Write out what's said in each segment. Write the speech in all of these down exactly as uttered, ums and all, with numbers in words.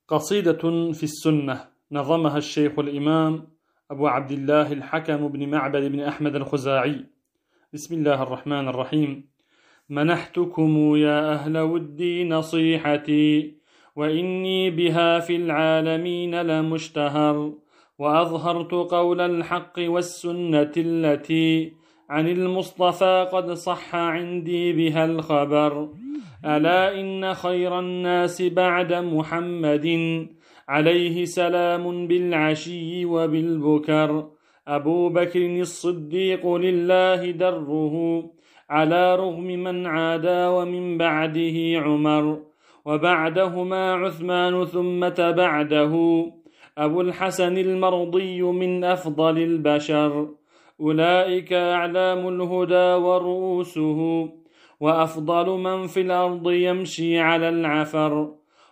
قصيدة في السنة نظمها الشيخ الإمام أبو عبد الله الحكم بن معبد بن أحمد الخزاعي. بسم الله الرحمن الرحيم. منحتكم يا أهل ودي نصيحتي، وإني بها في العالمين لمشتهر، وأظهرت قول الحق والسنة التي عن المصطفى قد صح عندي بها الخبر. ألا إن خير الناس بعد محمد عليه سلام بالعشي وبالبكر أبو بكر الصديق لله دره، على رغم من عادى، ومن بعده عمر، وبعدهما عثمان، ثم بعده أبو الحسن المرضي من أفضل البشر. أولئك أعلام الهدى ورؤوسه، وأفضل من في الأرض يمشي على العفر،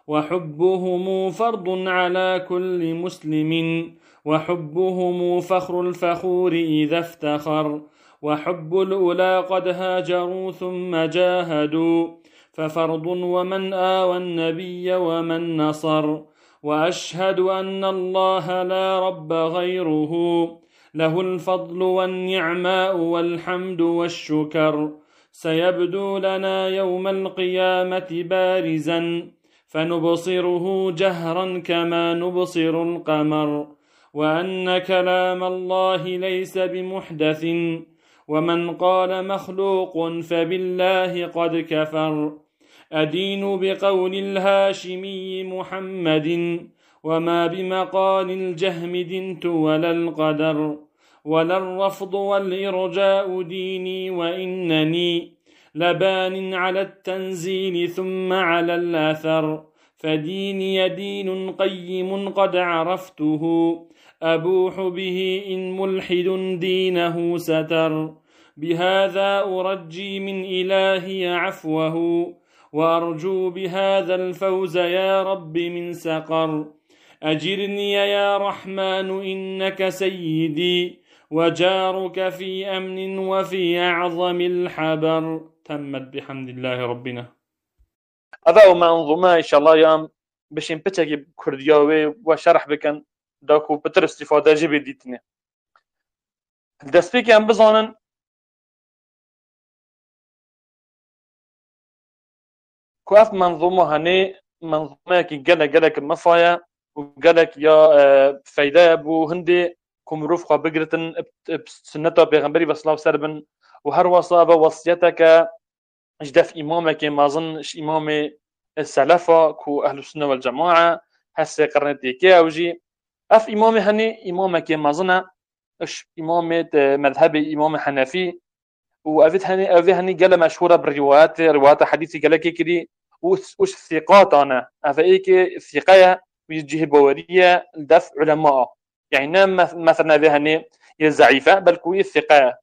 وحبهم فرض على كل مسلم، وحبهم فخر الفخور إذا افتخر. وحب الأولى قد هاجروا ثم جاهدوا، ففرض ومن آوى النبي ومن نصر. وأشهد أن الله لا رب غيره، له الفضل والنعماء والحمد والشكر. سيبدو لنا يوم القيامة بارزا، فنبصره جهرا كما نبصر القمر. وأن كلام الله ليس بمحدث، ومن قال مخلوق فبالله قد كفر. أدين بقول الهاشمي محمد، وما بمقال الجهم دنت ولا القدر. ولا الرفض والإرجاء ديني، وإنني لبان على التنزيل ثم على الأثر. فديني دين قيم قد عرفته، أبوح به إن ملحد دينه ستر. بهذا أرجي من إلهي عفوه، وأرجو بهذا الفوز يا رب من سقر. أجرني يا رحمن إنك سيدي، وجارك في أمن وفي أعظم الحبر. تمت بحمد الله ربنا. هذا منظومة إن شاء الله يام بشين بتجي كردياوي وشرح بكن داكو بتر استفادة جبي ديتني دستيك يام بزانن كواف منظومة هني منظومة كي جل جلك المفايا وجلك يا فايدة بو هندي كمروف خا بقرتن بسنته بيغمبري بس الله سربن وهر وصابة وصيتك اجدف إمامك ما ظنش إمام السلفة كو أهل السنة والجماعة هسه قرنتي كي أوجي أف إمام هني إمامك ما ظن إش إمام مذهب إمام حنفي وأفيت هني أفي هني قال مشهورة بالروايات روايات حديثي قال كي كدي وش الثقات أنا أفيك الثقة ويجيه بورية لدفع علماء يعني نام مثلا أفي هني الزعيفة بل كوي الثقة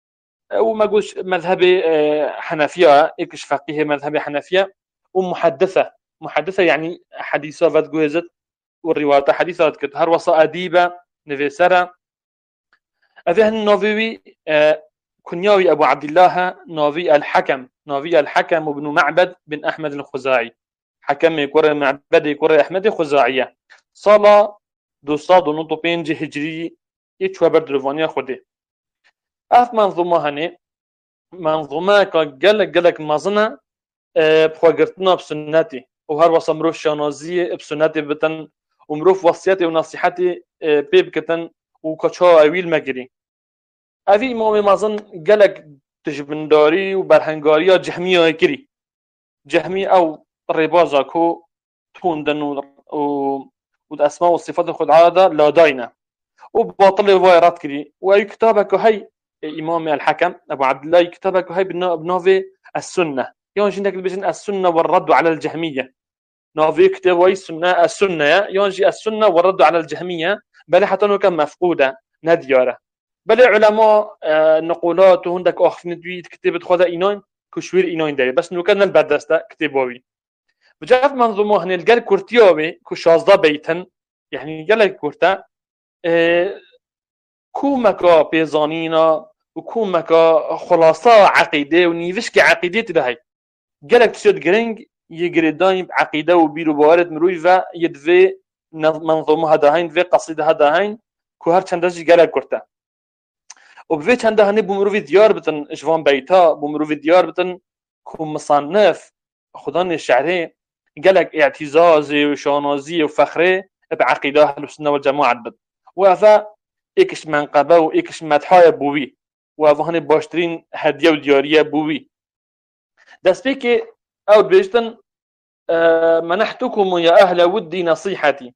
وما قولش مذهبي حنفية إكش فقيه مذهبي حنفية ومحدثة محدثة يعني حديثة فات جوزت والروايات حديثة كت هر وصا أديبة نفسرة أفيه النووي كنياوي أبو عبد الله نووي الحكم نووي الحكم ابن معبد بن أحمد الخزاعي حكم يكور معبد يكور أحمد الخزاعية صلاة دو صاد ونطو بينج هجري يتشوى بردرفانيا خده أف منظومة هني منظومة كجلك جلك مازنة بخوجرتنا بسنتي وهر وصمروف شانازي بسنتي بتن ومروف وصيتي ونصيحتي بيبكتن وكشوا أويل مجري أفي إمام مازن جلك تجبنداري وبرهنجاريا جهمية كري جهمي أو ربازا كو توندن و والأسماء والصفات الخد عادة لا داينة وباطل ويرات كري وأي كتابك هاي إمام الحكم أبو عبد الله كتابك هاي بنوفي السنة يونج عندك بيجن السنة والرد على الجهمية نوفي كتاب وي السنة السنة يونج السنة والرد على الجهمية بل حتى إنه كان مفقودة نديارة بل علماء نقولات وعندك أخفن دويت كتابة خذا إينان كشوير إينان داري بس إنه كان البدسته كتابوي بجاف منظومه هن الجال كورتيوي كشازدا بيتن يعني جال كورتا اه كومكا بيزانينا وكومكا خلاصة عقيدة ونيفشك عقيدة تبهي جالك تسود جرينج يجري دايم عقيدة وبيرو بوارد مروي و يدفي منظومة هذا هين في قصيدة هذا هين كهر چندش جل كرتا وبفي چنده هني بمروي ديار بتن جوان بيتا بمروي ديار بتن كم مصنف خدان الشعري جلك اعتزازي وشانازي وفخري بعقيدة أهل السنة والجماعة بد وهذا إكش منقبة وإكش مدحايا بوي وهذا هني باشترين هدية وديارية بوي دست بيكي أو بيجتن أه منحتكم يا أهل ودي نصيحتي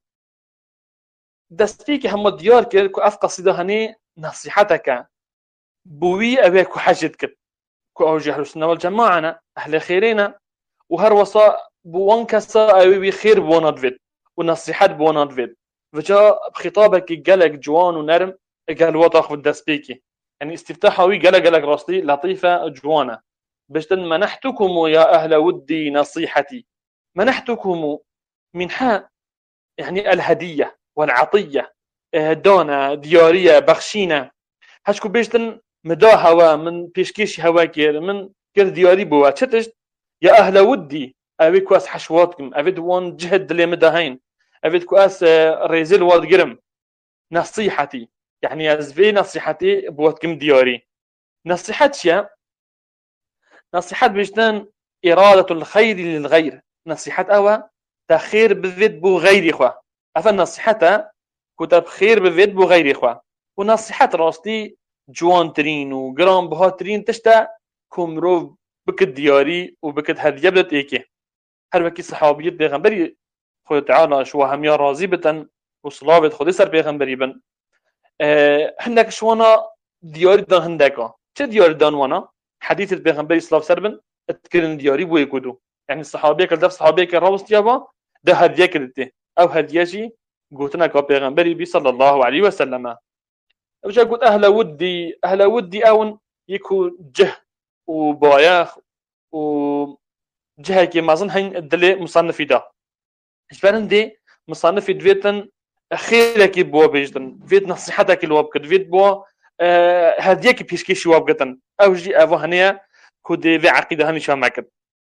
دست بيكي هم ديار كده كو أف قصيدة هني نصيحتك بوي أبي كو حاجت كد كو أوجه أهل السنة والجماعة أهل خيرنا وهر وصا بوان كسا أبي خير بوانات فيد ونصيحات بوانات فيد وجاء بخطابك جلك جوان ونرم قال وطاخ بالدست بيكي يعني استفتاحوي قال قالك راستي لطيفة جوانة بجتن منحتكم يا أهل ودي نصيحتي منحتكم من حاء يعني الهدية والعطية دونا ديارية بخشينة هشكو بجتن مدا هوا من بيشكيش هوا كير من كير دياري بوا تشتشت يا أهل ودي أبي كواس حشواتكم أبي دوان جهد اللي مدهين أبي كواس ريزل واد قرم نصيحتي يعني أزفي نصيحتي بواتكم دياري نصيحتي نصيحات بجتن إرادة الخير للغير نصيحات أوا تخير بذات بو غير إخوة أفا نصيحتا كتب خير بذات بو غير إخوة ونصيحات راستي جوان ترين وقرام بها ترين تشتا كمرو بكت دياري وبكت هدية بدت إيكي هر وكي صحابيت بيغنبري خود تعالى شو هميا راضي بتن وصلابت خودي سر بيغنبري بن أه هندك شوانا دياري دان هندكا چه دياري دان وانا حديث البيغمبري صلى الله عليه وسلم اتكلم دياري بو يقولوا يعني الصحابيه كل دف صحابيه كراوس يابا ده هديه كدته او هديجي قلتنا كو بيغمبري بي صلى الله عليه وسلم وجا قلت اهل ودي اهل ودي اون يكون جه وباياخ وجه كي ما ظن هين الدلي مصنف ده اجبارن دي مصنف دويتن خيرك بو بيجدن فيت نصيحتك الواب فيت بو أه هديك بيشكيش واب قتن او جي افو هنيا كودي في عقيده هني شامعك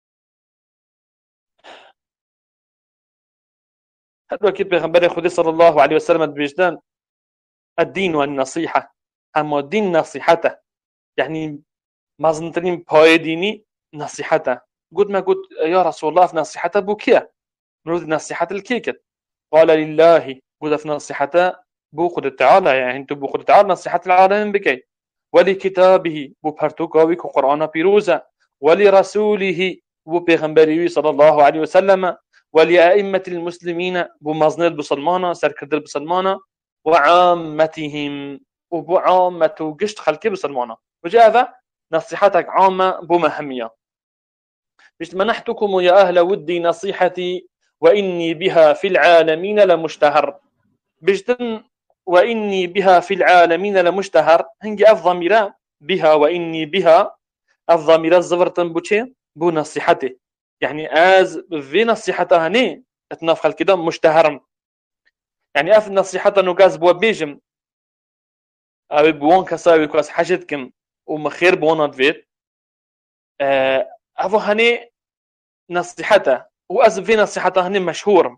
هذا اكيد بيغمبر خدي صلى الله عليه وسلم بيجدن الدين والنصيحه اما الدين نصيحته يعني ما ظنتني باي ديني نصيحته قلت ما قلت يا رسول الله في نصيحته بوكيا نريد نصيحه الكيكت قال لله قلت في نصيحته بو خد تعالى يعني انتو بو خد تعالى نصيحه العالم بكي ولكتابه بو برتوكاوي قرآن بيروزا ولرسوله بو بيغمبري صلى الله عليه وسلم ولأئمة المسلمين بو مزنل بسلمانا سركردل بسلمانا وعامتهم وبو عامة قشت خلقي بسلمانا وجاء هذا نصيحتك عامة بو مهمية مش منحتكم يا أهل ودي نصيحتي وإني بها في العالمين لمشتهر بجتن وإني بها في العالمين لمشتهر هنجي الضميرة بها وإني بها الضميرة الزفرتن بوشي بو نصيحتي يعني از في نصيحتها هني اتنافخل كده مشتهرم يعني اف نصيحتها نوغاز بو بيجم او بوان كساوي كواس حاجتكم ومخير بوان فيت اه افو هني نصيحتها واز في نصيحتها هني مشهور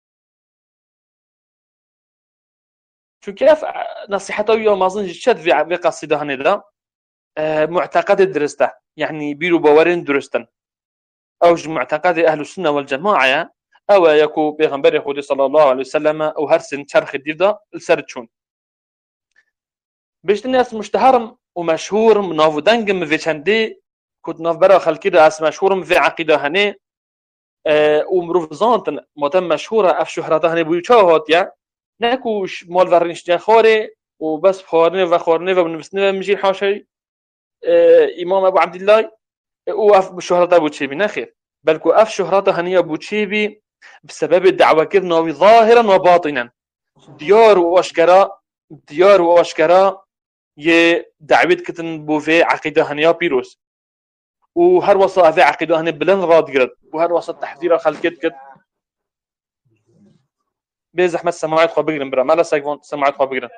شو كيف نصيحته يوم ما اظن شد في قصيده هني ده اه معتقد درسته يعني بيرو باورين درستن او معتقد اهل السنه والجماعه او يكو بيغمبر خودي صلى الله عليه وسلم او هرسن شرخ ديدا السرتشون بيش الناس مشتهر ومشهور منافو دنجم في شندي كنت ناف برا خلقي راس مشهور في عقيده هني اه ومروفزانت متم مشهوره اف شهرته هني بيوچاهات يا نكوش مال ورنش خوري وبس خورني وخورني وبنفسنا مجي حاشي اه امام ابو عبد الله واف شهرته ابو تشيبي نخير بل اف شهرته هني ابو تشيبي بسبب الدعوه كرنا ظاهرا وباطنا ديار واشكرا ديار واشكرا ي دعوت كتن بو في عقيده هنيا بيروس وهر وصا في عقيده هني بلن راد قرد وهر وصا تحذير خلقت كت بزحمه سماعات خو بقرن برا ما لا سايفون سماعات خو بقرن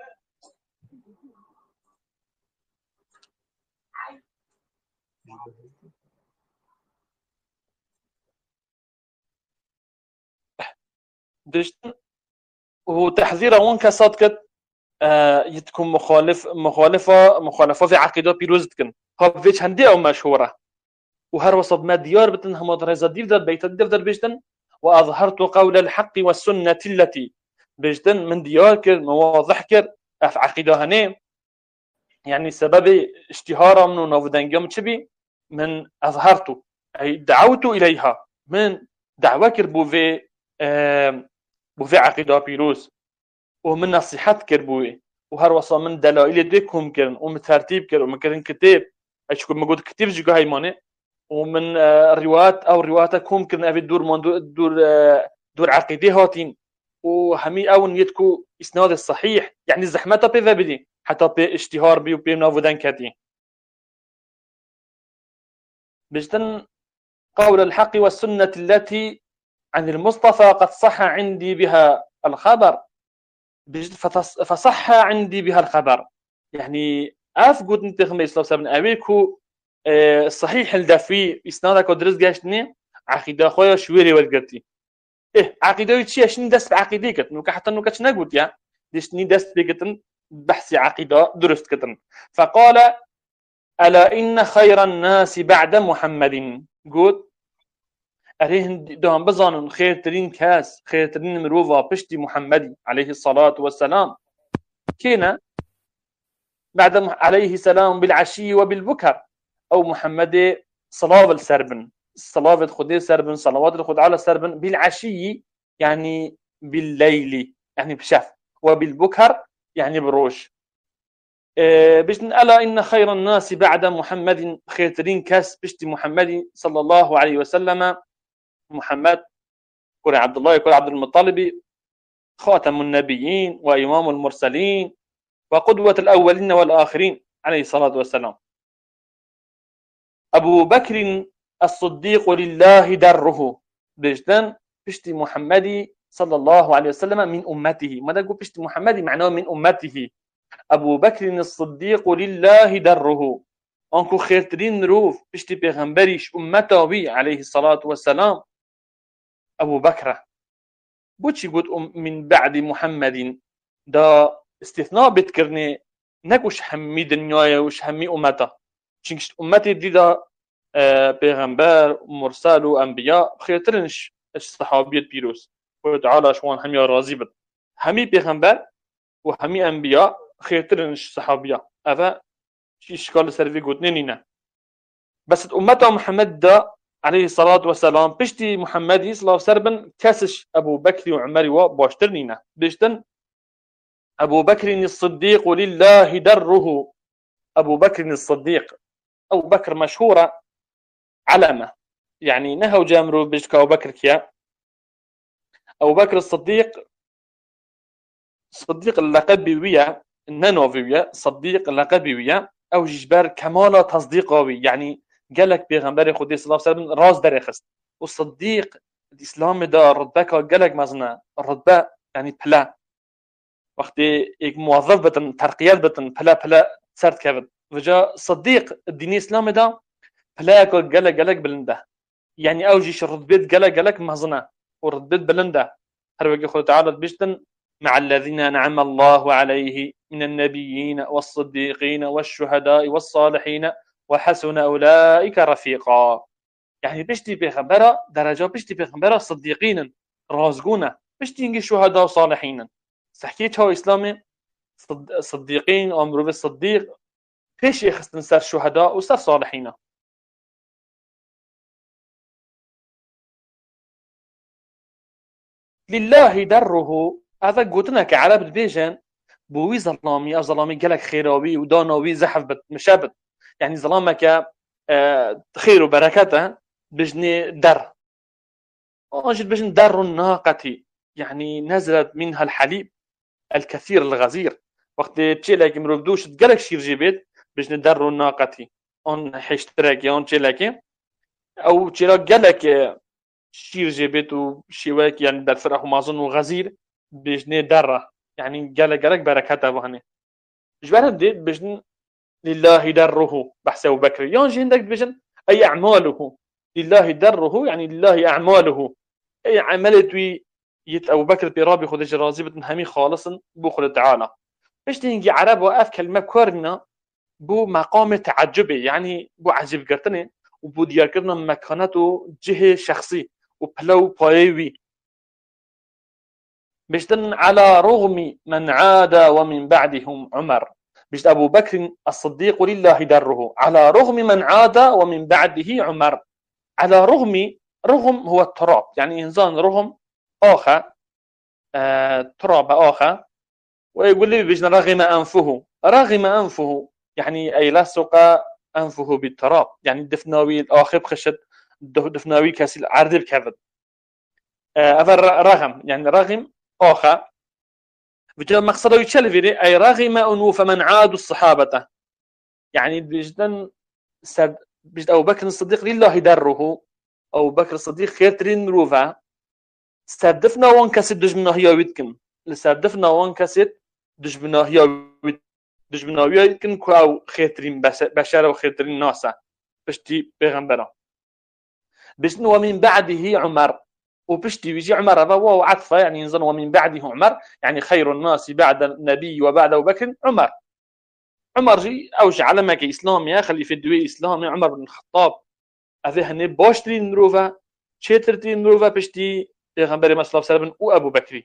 دشتن وتحذيره وان كصدقت آه يتكون مخالف مخالفة مخالفة في عقيدة بيروزتكن هاب فيش هندي أو مشهورة وهر وصب ما ديار بتن هم درجة دير بيت الدفتر بيجتن وأظهرت قول الحق والسنة التي بيجتن من ديار كر مواضح كر في عقيدة هني يعني سبب اشتهارا من نوفدانجيوم تشبي من أظهرت أي دعوت إليها من دعوة كر بوفي آه بوفي عقيدة بيروز ومن نصيحات كربوي وهر وصا من دلائل ديكم كرن ومن ترتيب كرن ومن كرن كتاب اشكو مقود كتاب جيجو هايماني ومن الروايات او رواياتكم كرن ابي دور من دور دور عقيدي هاتين وهمي او نيتكو اسناد الصحيح يعني زحمته بذبدي حتى باشتهار بي وبي نافودان كاتي بجتن قول الحق والسنة التي عن المصطفى قد صح عندي بها الخبر فصح عندي بها الخبر يعني اف قلت انت خميس لو سبن ابيكو الصحيح الدفي اسنادك ودرس جاشني عقيده خويا شويري والقرتي ايه عقيده يتشي شنو دس بعقيديك نوك حتى نوك شنو قلت يا دشني دس بيكتن بحث عقيده درست كتن فقال الا ان خير الناس بعد محمد قلت أريهن دوام بزانن خير ترين كاس خير ترين مروفا بشتي محمد عليه الصلاة والسلام كينا بعد عليه السلام بالعشي وبالبكر أو محمد صلاة السربن صلاة خدي سربن صلوات الخد على سربن بالعشي يعني بالليل يعني بشف وبالبكر يعني بروش إيه بشن ألا إن خير الناس بعد محمد خير ترين كاس بشتي محمد صلى الله عليه وسلم محمد كل عبد الله كل عبد المطلب خاتم النبيين وإمام المرسلين وقدوة الأولين والآخرين عليه الصلاة والسلام أبو بكر الصديق لله دره بجدن بشتي محمد صلى الله عليه وسلم من أمته ماذا يقول بشتي محمد معناه من أمته أبو بكر الصديق لله دره أنكو خيرترين روف بشتي بيغمبريش أمته بي عليه الصلاة والسلام أبو بكر بوتشي قلت من بعد محمد دا استثناء بتكرني نكوش حمي دنيايا وش حمي أمته چونكش أمتي دي دا پیغمبر مرسل وأنبياء خيرترنش الصحابية بيروس وتعالى شوان همي راضي بد همي پیغمبر وهمي أنبياء خيرترنش صحابية أفا شي شكال سرفي قلت نينينا بس أمته محمد دا عليه الصلاة والسلام بشتي محمدي صلى الله عليه وسلم كاسش أبو بكر وعمر وباشترنينا بشتن أبو بكر الصديق لله دره أبو بكر الصديق أبو بكر مشهورة علامة يعني نهو جامرو بيشك أبو بكر كيا أبو بكر الصديق صديق اللقبي ويا النانوفيا صديق اللقبي ويا أو جبار كمال تصديقه يعني قالك بيغمبر خدي صلى الله عليه وسلم راس درخست والصديق الإسلام دا رتبك قالك مزنا الرتبة يعني بلا وقت إيك موظف بتن ترقيات بتن بلا بلا سرت كفد وجا صديق الدين الإسلام دا بلا قالك قالك بلنده يعني أوجيش الرتبة قالك قالك مزنا والرتبة بلنده هربك خد تعالى بيشتن مع الذين أنعم الله عليه من النبيين والصديقين والشهداء والصالحين وحسن أولئك رفيقا يعني بشتي بيغمبرا درجة بشتي بيغمبرا صديقين رازقونا بشتي نجي شهداء وصالحين سحكيت هو إسلامي صديقين أمرو بالصديق فيش يخصن سر شهداء وسر صالحين لله دره هذا قلتنا كعرب البيجان بوي ظلامي أو ظلامي قالك خيراوي ودانوي زحف مشابت يعني ظلامك خير وبركاته بجني در أجد بجن در الناقة يعني نزلت منها الحليب الكثير الغزير وقت تشيلك مرودوش تقالك شير جيبت بجن در الناقة أن حيشترك يون تشيلك أو تشيلك قالك شير جيبت وشيواك يعني در فرح ومازن وغزير بجن در يعني قالك قالك بركاته بهني جبارة دي بجن لله دره بحث أبو بكر يونجي عندك بجن أي أعماله لله دره يعني لله أعماله أي عملتوي يت أبو بكر بيرابي خود جرازي بتن همي خالصا بو خود تعالى باش تنجي عرب وقف كلمة كورنا بو مقام تعجبي يعني بو عجيب قرتني وبو ديار كرنا مكانته جهة شخصي وبلو بايوي بيشتن على رغم من عاد ومن بعدهم عمر بيشت أبو بكر الصديق لله دره على رغم من عاد ومن بعده عمر على رغم رغم هو التراب يعني إنسان رغم آخر آه تراب آخر ويقول لي بيجنا رغم أنفه رغم أنفه يعني أي لصق أنفه بالتراب يعني دفناوي الآخر بخشد دفناوي كاسل عرض بكذب آه رغم يعني رغم آخر بجد مقصده يتشلفيني أي رغم أنوف من عادوا الصحابة يعني بجدن سد بجد أبو بكر الصديق لله دره أبو بكر الصديق خير ترين روفا سردفنا وان كسد دجمنا هي ويتكن لسردفنا وان كسد دجمنا هي ويت دجمنا هي ويتكن كواو خير ترين بشر وخير ترين ناسا بشتي بيغمبرا بجدن ومن بعده عمر وبشتي بيجي عمر هذا وهو عطفه يعني ينزل ومن بعده عمر يعني خير الناس بعد النبي وبعد أبو بكر عمر عمر جي أوجع على ما كإسلامي خليفة دوي إسلامي عمر بن الخطاب هذا هني باشترين نروفا شترتين نروفا بشتي پیغمبر مسلم سلام و أبو بكر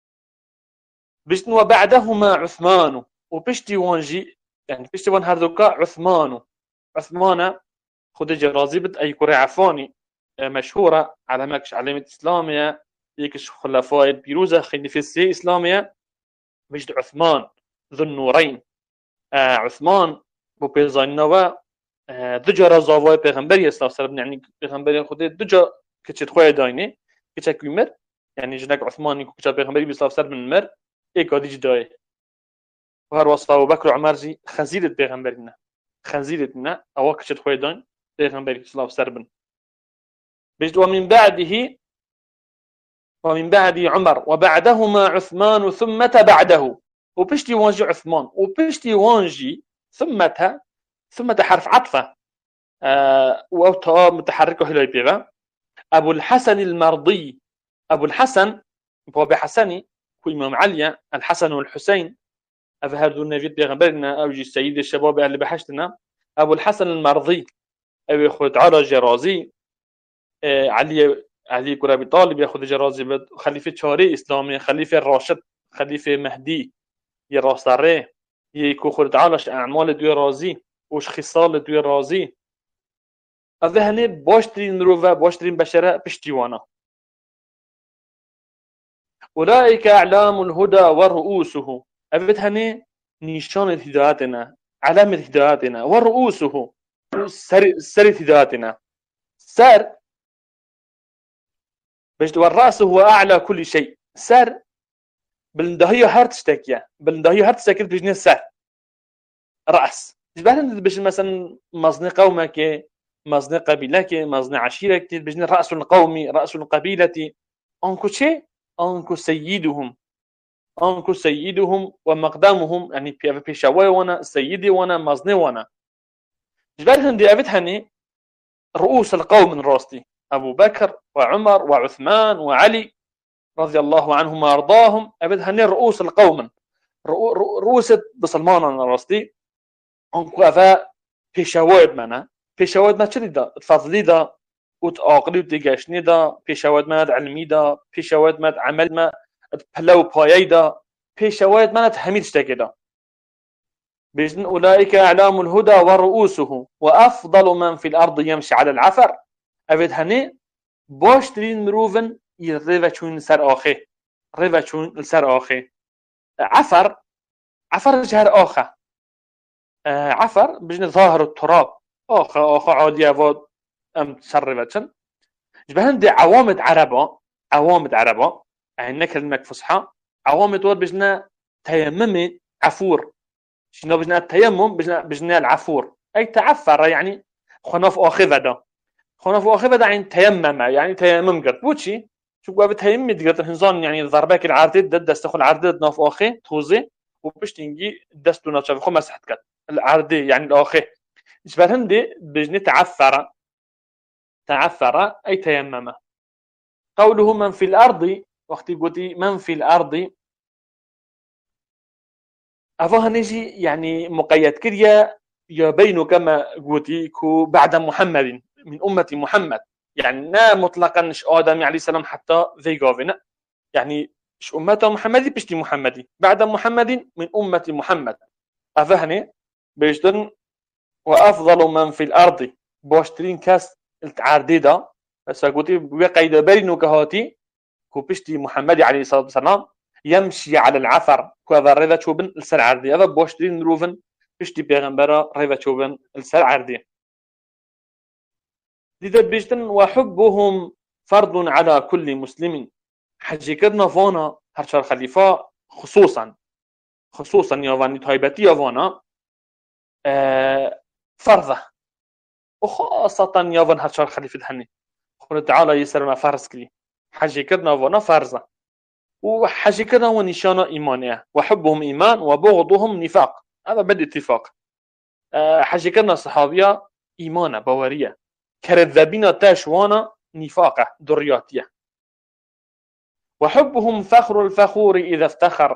بشتن وبعدهما عثمان وبشتي وانجي يعني بشتي وان هردوكا عثمان عثمان خود جرازي بد أي كوري عفاني مشهورة على مكش علامة إسلامية يكش خلفاء البيروزة خليفة السي إسلامية بجد عثمان ذو النورين آه عثمان بو بيزانوا آه دجا رزاوي پیغمبر اسلام سلام يعني پیغمبر خود دجا كتشت خويا دايني كتشك يمر يعني جنك عثمان يكو كتشا پیغمبر اسلام سلام من مر ايكو ديج داي وهر وصفه ابو بكر وعمر جي خزيله پیغمبرنا خزيلتنا او كتشت خويا داين پیغمبر اسلام سلام بجد ومن بعده ومن بعد عمر وبعدهما عثمان ثم بعده وبشتي وانجي عثمان وبشتي وانجي ثم ثم حرف عطفه آه وأوتها متحركه هلاي بيغا أبو الحسن المرضي أبو الحسن هو بحسني كو إمام علي الحسن والحسين أفهردوا النبي بيغمبرنا أوجي السيد الشباب اللي بحشتنا أبو الحسن المرضي أبي يأخذ على جرازي آه علي علي كرابي طالب يأخذ جرازي خليفة شاري إسلامي خليفة الراشد خليفة مهدي يراستره يكو خرد على أعمال دوي رازي وش خصال دوي رازي هذا هني باشترين روفا باشترين بشرة بشتيوانا أولئك أعلام الهدى ورؤوسه أبد هني نيشان هداياتنا علامة هداياتنا ورؤوسه سر سر هداياتنا سر بجد والرأس هو أعلى كل شيء سر بالندهية هرتشتكيا بالندهية هرتشتكيا بجنة سر رأس جبالنا بش مثلا مزني قومك مزني قبيلك مزني عشيرك بجنة رأس القوم رأس القبيلة أنكو شيء أنكو سيدهم أنكو سيدهم ومقدامهم يعني بيشاوي وانا سيدي وانا مزني وانا جبالنا دي أبتهني رؤوس القوم من راستي أبو بكر وعمر وعثمان وعلي رضي الله عنهم وأرضاهم أبتهني رؤوس القوم رؤوس بسلمان من راستي أنكو أفا بيشاوي منا بيشاوي ما شدي دا تفضلي دا وتعاقلي وتجاشني دا بيشاوي ما علمي دا بيشاوي ما عمل ما بلو بايي دا بيشاوي ما تحميد شتاكي دا بإذن أولئك أعلام الهدى ورؤوسه وأفضل من في الأرض يمشي على العفر أبد هني باشترين مروفن يريفا سر آخي ريفا سر آخي عفر عفر جهر آخر آه عفر بجن ظاهر التراب آخر آخر عادي أفاد أم تسربتشن جبهن دي عوامد عربة عوامد عربة يعني كلمة فصحى عوامد ود بجنا تيمم عفور شنو بجنا التيمم بجنا بجنا العفور أي تعفر يعني خناف آخذة ده خناف آخذة ده يعني تيمم يعني تيمم قرط بوشي شو قابل تيمم قرط الهنزان يعني ضربك العردد دد دستخل عردد ناف آخي توزي وبشتنجي دستو ناتشاف خو مسحت كات العردي يعني الآخي جبهن دي بجنا تعفر تعفر أي تيمم قوله من في الأرض وقتی قوتي من في الأرض أفوها نجي يعني مقيد كريا يبين كما قوتي كو بعد محمد من أمة محمد يعني نا مطلقا ش آدم عليه السلام حتى ذي قافنا يعني ش أمة محمدي بشتي محمدي بعد محمد من أمة محمد أفهني بيجدن وأفضل من في الأرض باشترين كاس التعرديدة بس قوتي بقيد برينو كهاتي كو بشتي محمدي عليه الصلاة والسلام يمشي على العثر كذا ريفا تشوبن السر عردي هذا باشترين روفن بشتي بيغمبرا ريفا تشوبن السر عردي لذا بيجتن وحبهم فرض على كل مسلم حجي كدنا فانا هرشار خليفة خصوصا خصوصا يواني تايبتي يوانا آه فرضه وخاصة يوان هرشار خليفة هني قل تعالى يسرنا فرض كلي حجي كدنا فانا فرضه وحجي كدنا ونشانا إيمانية وحبهم إيمان وبغضهم نفاق هذا بدء اتفاق آه حجي كدنا صحابية إيمانة باورية كرذابين تاشوانا نفاقة درياتية وحبهم فخر الفخور إذا افتخر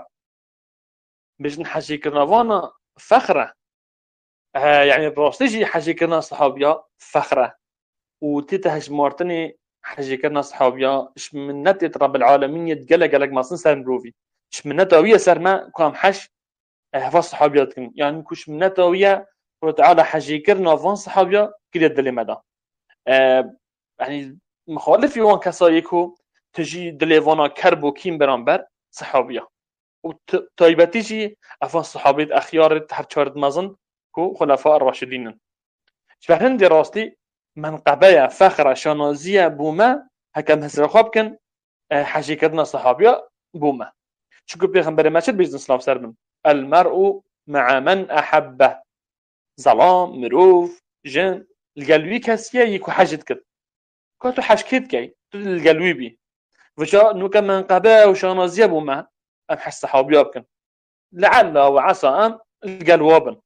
بجن حجي كرنافانا فخرة آه يعني بروستيجي حجي كرنا صحابيا فخرة وتتهج مارتني حجي كرنا صحابيا اش من نتت رب العالمين يتقلق قلق ما سنسر مروفي اش من نتاوية سرما كام حش هفا صحابياتكم يعني كوش من نتاوية تعالى حجي كرنافان صحابيا كده دلي مدى آه يعني مخالف يوان كسايكو تجي دليفانا كربو كيم برانبر صحابيا وتايبتيجي افان صحابيت اخيار هرچارد مزن كو خلفاء الراشدين شبهن دي راستي من قبايا فخر شانازية بوما هكام هسر خوابكن حاجي كدنا صحابيا بوما شكو بيغمبر ماشد بيزن سلاف سربن المرء مع من احبه ظلام مروف جن القلبي كاسيا يكو حاجت كد كاتو حاجكيت كي القلبي بي وجا نوكا من قبايا وشانازية بوما أم حس صحابي أبكن لعل وعسى أم القلوابن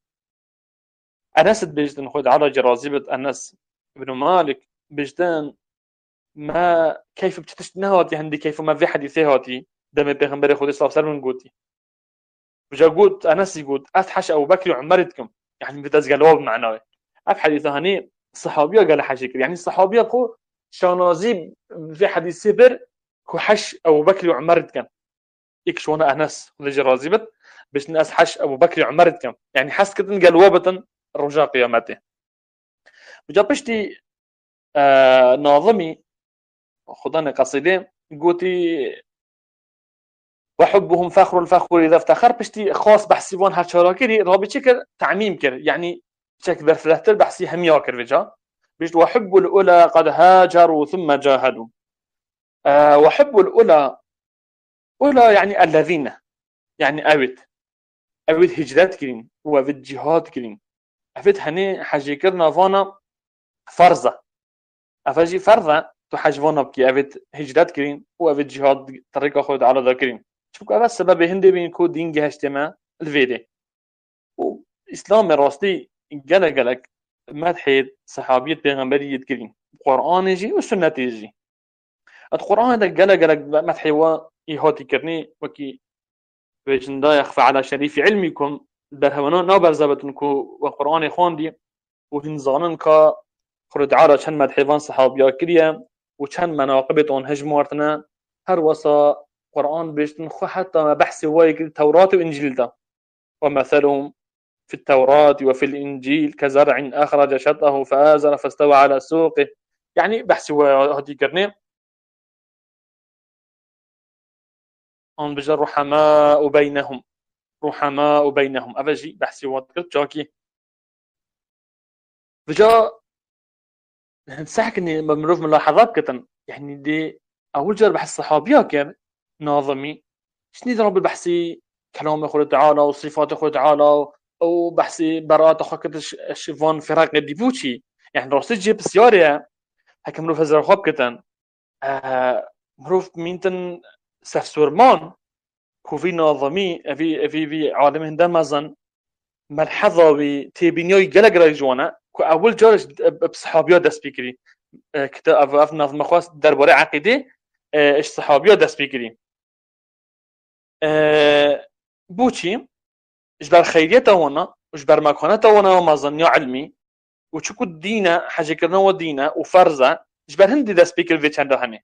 أنس بيجدن خد على جرازيبة أنس ابن مالك بيجدن ما كيف بتشتنهاتي هندي كيف ما في حديثهاتي دم بيغمبري خد صلى الله عليه وسلم قوتي وجا قلت أنس يقول أتحش أبو بكر وعمرتكم يعني بتاز قلواب معناه أف حديثه هني صحابي قال حاجة يعني الصحابي قو شانازيب في حديث سبر كو حش أبو بكر وعمرتكم إيش وانا أنس ولجي رازبت باش ناس حش أبو بكر عمرت كم يعني حس كتن قلوبة رجاء قيامته وجابشتي آه ناظمي خدانا قصيدين قوتي وحبهم فخر الفخر إذا افتخر بشتي خاص بحسي وان هالشراكري رابي شكر تعميم كر يعني شكل برفلتر بحسي هم ياكر فيجا بشت وحب الأولى قد هاجروا ثم جاهدوا آه وحب الأولى أولى يعني الذين يعني أبد أبد هجرات كرين وأبد جهاد كرين أبد هني حاجي كرنا فانا فرزة أفاجي فرزة تحجبونا بكي أبد هجرات كرين وأبد جهاد طريقة خود على ذاكرين شوفوا هذا السبب هندي بين كود دين جهشتما الفيدي وإسلام راستي جل جلك مدحيد صحابية بيغمبرية كرين القرآن يجي والسنة يجي القرآن هذا جل جلك مدحي إيهاتي كرني وكي بجندا يخفى على شريف علمكم برهوانا نابر زبطنكو وقرآن خواندي وهنزانن كا خرد عارا چند مدحيوان صحابيا كريا وچند مناقبتون هجمارتنا هر وصا قرآن بيجتن خو حتى ما بحثي وايك التوراة وإنجيل دا ومثلهم في التوراة وفي الإنجيل كزرع أخرج شطه فآزر فاستوى على سوقه يعني بحثي وايك كرني أن بجر رحماء بينهم رحماء بينهم أبجي بحثي واتكت جاكي بجا نسحك إني بمروف ملاحظات كتن يعني دي أول جار بحث صحابيا كان ناظمي شني ضرب البحثي كلام أخوة تعالى وصفات أخوة تعالى وبحثي براءة أخوة الشيفان فراق ديبوتشي يعني راسي جيب سيارة هكا مروف هزار خواب كتن آه مروف مينتن سفسورمان كوفي ناظمي في في في عالم هندان مازن ملحظة وتبينيوي جلق رجوانا كو أول جارش بصحابيا دست بيكري كتاب أف نظم خواص درباره عقيدة إيش صحابيا دست بيكري أه بوشي جبر خيريته ونا وجبر مكانته ونا ومظنيا علمي وشكو دينا حاجة كرنا ودينا وفرزة جبر هندي دا سبيكر في چند همي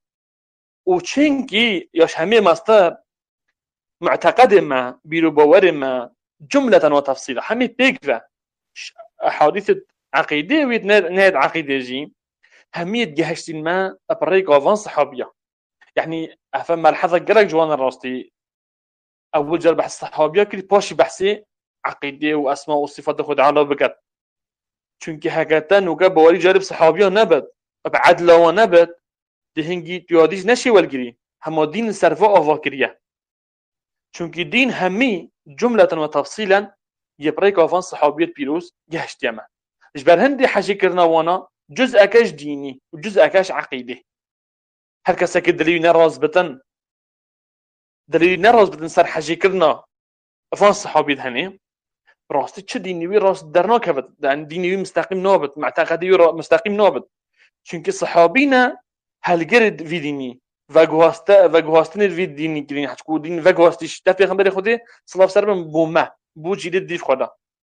وشينكي ياش همي ماستر معتقد ما بيرو باور ما جملة وتفصيلا همي بيكرا حادثة عقيدة ويد ناد عقيدة جي همية جهشتين ما أبريك وفان صحابية يعني أفهم ملحظة قلق جوان الراستي أول جرب بحث صحابية كل باشي بحثي عقيدة وأسماء وصفات خد على بقت چونكي هكذا نوكا بوالي جرب صحابية نبت بعدل ونبت دهنجي تياديش نشي والجري هما دين سرفاء أفاكرية چونكي دين همي جملة وتفصيلا يبريك وفان صحابية بيروس جهشتين ما جبر هندي حاجة كرنا وانا جزء أكاش ديني وجزء أكاش عقيدة هل كساك دليل نراز بتن دليل نراز بتن سر حاجة كرنا فان صحابي هني راستي تش ديني وي راست درنا كبت لأن ديني وي مستقيم نوبت معتقدي وي مستقيم نوبت چونكي صحابينا هل جرد في ديني وجواستا وجواستن في ديني كرين حتكون دين وجواستيش تفي خبر خدي صلاة سربن بوما بو جديد دي خدا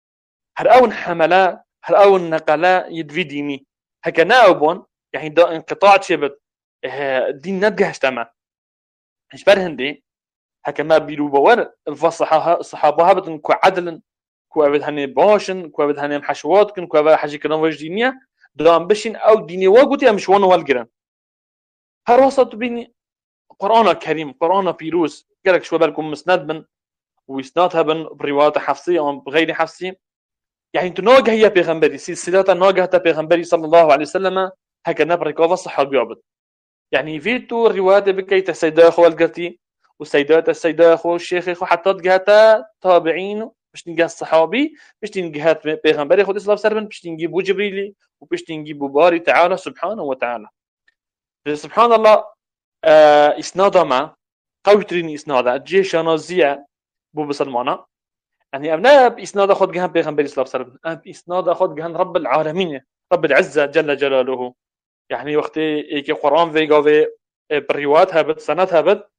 هر أون حملة هر أون نقلة يدفي ديني هكا ناوبون يعني دا انقطاع شبت دين نبجهش تما إيش برهندي هكا ما بيرو بور الفصحة الصحابة هبتن كو عدلن كو أبد هني باشن كو أبد هني محشواتكن كو أبد حاجة كنا وجه دينية دام بشين أو ديني واجوتي مش وانا والجرن هر وسط بيني قرآن الكريم قرآن بيروس قالك شو بالكم مسند من ويسنادها بن برواية حفصية أو بغير حفصية يعني تنوجه هي بيغمبري سلسلة نوجه بيغمبري صلى الله عليه وسلم هكا نبرك وفا الصحابي عبد يعني فيتو رواية بكي تسيدا أخو القرتي وسيدات السيدة أخو الشيخ أخو حتى تجهتا تابعين باش تنجه الصحابي باش تنجهات بيغمبري خد الله سربن باش تنجيبو جبريلي وباش تنجيبو باري تعالى سبحانه وتعالى سبحان الله آه إسنادا ما قوترين إسنادا جيش نازية بو بسلمانا يعني أبناء بإسناد أخذ جهان بيغمبري صلى الله عليه وسلم بإسناد أخذ جهان رب العالمين رب العزة جل جلاله يعني وقت إيك القرآن في قاوي بريوات هبت سنة هبت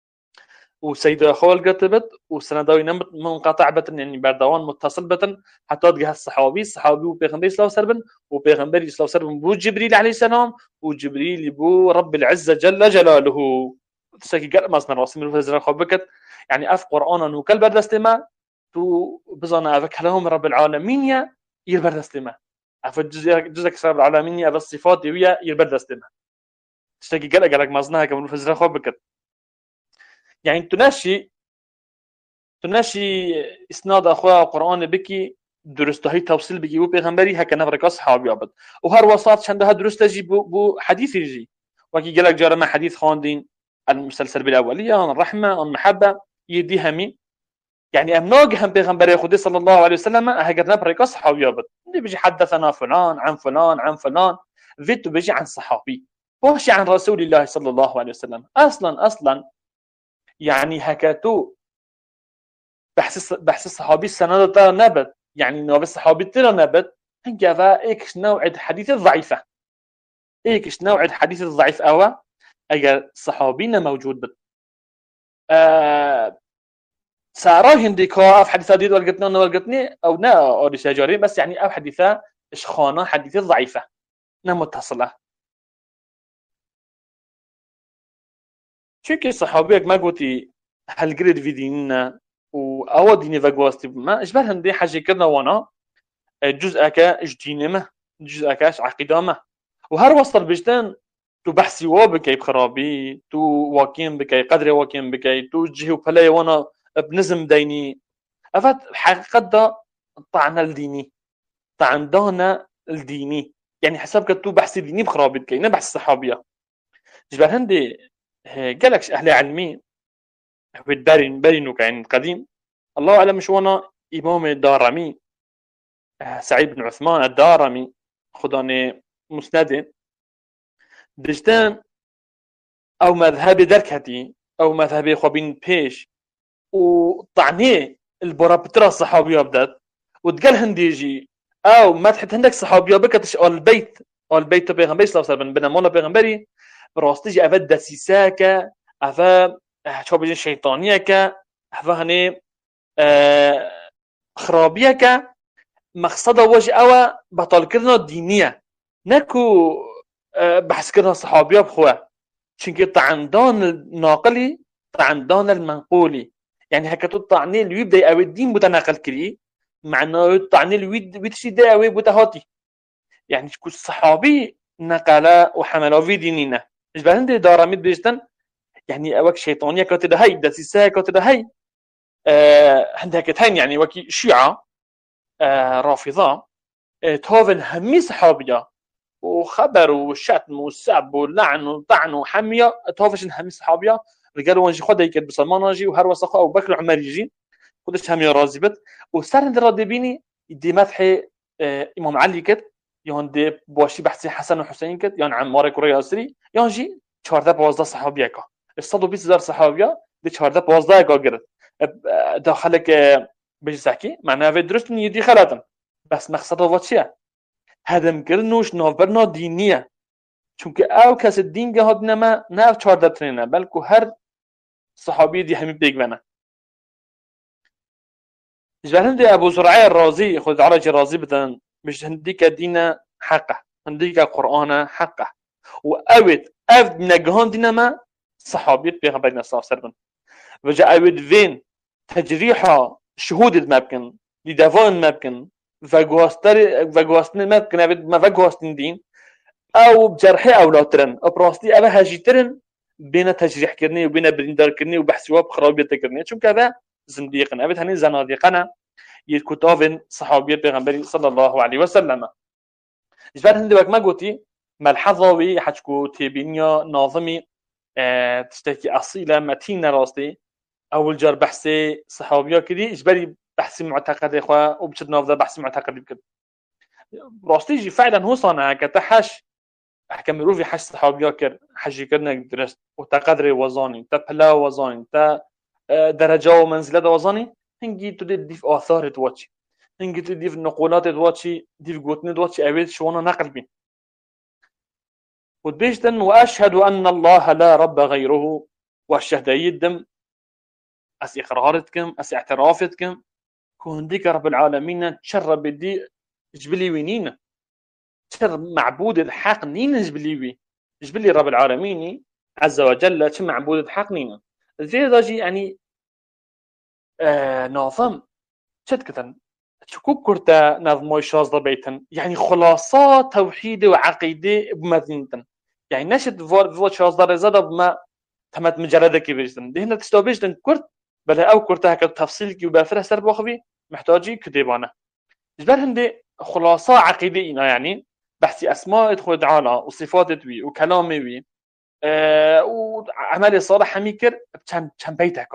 وسيدة أخوال قتبت وسنداوي نمت منقطع بتن يعني بردوان متصل بتن حتى جه الصحابي الصحابي وبيغمبري صلى الله عليه وسلم وبيغمبري صلى الله عليه وسلم بو جبريل عليه السلام وجبريل بو رب العزة جل جلاله سكي قال ما صنع راسي من الفزر خبكت يعني أف قرآن وكل بردستما تو بزنا أفك لهم رب العالمين يا يربد استماع أف جزء جزء كسر العالمين يا بس صفات ويا يربد استماع تشتكي قلق قلق مازناها كمان فزر خبكت يعني تناشي تناشي إسناد أخوة القرآن بكي درست هاي توصيل بكي بو بيغمبري هكا نفرك أصحاب يعبد وهر وسط شندها درست جي بو, بو حديث يجي وكي قلق جارما حديث خاندين المسلسل بالأولية عن الرحمة عن المحبة يدي همي يعني أمناج هم بيغمبري خدي صلى الله عليه وسلم هجرنا بريك أصحاب يابد اللي بيجي حدثنا فلان عن فلان عن فلان فيتو بيجي عن صحابي وش عن رسول الله صلى الله عليه وسلم أصلا أصلا يعني هكاتو بحث بحث الصحابي السنة ترى نبت يعني نوع الصحابي ترى نبت هنجا إيش نوع الحديث الضعيفة إيش نوع الحديث الضعيف أوا أجر صحابينا موجود بت آه سارة هندي كا أف حديثات دي والقتنا أنا والقتني أو نا أو رسالة بس يعني أف حديثة إشخانة حديثة ضعيفة نا متصلة شو كي صحابيك ما قلتي هل قريد في ديننا وأو ديني فقواستي ما إجبار هندي حاجة كنا وانا جزء كا إجدينمه جزء كاش عقيدامه وهر وصل بجدان تو بحثي وابكي بخرابي تو واكين بكي قدر واكين بكي تو جهو بلاي وانا بنزم ديني أفات حقيقة دا طعنا الديني طعن دانا الديني يعني حساب كتو بحثي ديني بخرابي بكي نبحث الصحابية جبال هندي قالكش أهل علمي بارين بارينو كان قديم الله أعلم شو أنا إمام الدارمي سعيد بن عثمان الدارمي خداني مسند دجتان أو مذهبي دركتي أو مذهبي خوبين بيش وطعنيه البرابترا الصحابية بدات وتقال هنديجي أو ما تحت عندك صحابية بكتش أو البيت أو البيت بيغمبري صلى الله عليه وسلم بنا مولا بيغمبري براستيجي أفاد دسيساكا أفاد شو بيجي شيطانية كا هفهني آه خرابية كا مقصد وجه أو بطل كرنا الدينية نكو آه بحث كرنا صحابية بخوة چونك طعندان الناقلي طعندان المنقولي يعني هكا تطعني الويب دي أو الدين بتناقل كري مع انه طعني الويد بتشي دي أو بتهاتي يعني كو الصحابي نقل وحمله في ديننا مش بعدين دارميد بيجتن يعني اوك شيطانيه كانت هاي دسيسه كانت هاي آه عندها كتين يعني وكي شيعه آه رافضه آه توفن همي صحابيه وخبر وشتم وسب ولعن وطعن وحميه توفش همي صحابيه رجال وانجي خد هيك بسلمانجي وهر وسقه ابو بكر وعمر يجي خدش همي رازبت وسر الردبيني يدي مدح آه امام علي كت يون دي بوشي بحثي حسن وحسين كت يون عمار كوري اسري يون جي چهارده پانزده صحابيه کا صد و بیست هزار صحابيه دي چهارده پانزده کا گرت داخلك بيجي ساكي معناها في درست يدي خلاتن بس مقصد هو چیه هدم كرنوش نوبرنا دينيه چونك او کس دین گهاد نما نه چهارده ترینه بلکه هر صحابي دي همي بيگونه جهند ابو زرعه الرازي خذ على رازي بدن مش هنديك دينا حقه هنديك قرآن حقه وأود أود نجهان دينما صحابيت بيغمبرنا صلى الله عليه وسلم وجاء أود فين تجريحه شهود المبكن لدفاع المبكن فجواستر فجواستن مبكن أود ما فجواستن دين أو بجرحي أو لا ترن أبراستي أبا هاجي ترن بين تجريح كرني وبين برندار كرني وبحث واب خرابية كرني شو كذا زنديقنا أبد هني زنادقنا يكتابن صحابية بيغمبري صلى الله عليه وسلم إجبار هندي وقت ما قلتي ملحظوي حجكو تبينيا ناظمي اه تشتكي أصيلة متينة راستي أول جار بحثي صحابية كدي إجباري بحثي معتقد إخوة وبشد نافذة بحثي معتقد بكد راستي جي فعلا هو صانع كتحش أحكام روفي حش صحابية كر حجي كرنا درست وتقدر وزاني تبلا وزاني تا درجة ومنزلة وزاني هنجي تديف آثار تواتشي هنجي تديف نقولات تواتشي ديف قوتني تواتشي أبيت شوانا نقل بي وتبيجتن وأشهد أن الله لا رب غيره والشهد يدم أس إقرارتكم أس اعترافتكم كون ديك رب العالمين تشر بدي جبلي وينين تشر معبود الحق نين جبلي جبلي رب العالمين عز وجل تشر معبود الحق نين زي ذاجي يعني آه نظام شدكتن شكوك كرتا نظموي شازده بيتن يعني خلاصة توحيد وعقيدة بمدينتن يعني نشد فوت شازده رزاده بما تمت مجرده كي بيجتن دي هنا تستوبيجتن كرت بلا او كرتا هكا تفصيل كي وبافره سر بوخبي محتاجي كتابانه جبر هندي خلاصة عقيدة يعني بحثي أسماء ادخل تعالى وصفات دوي وكلام وي أه وعمل صالح ميكر بشان بشان بيتك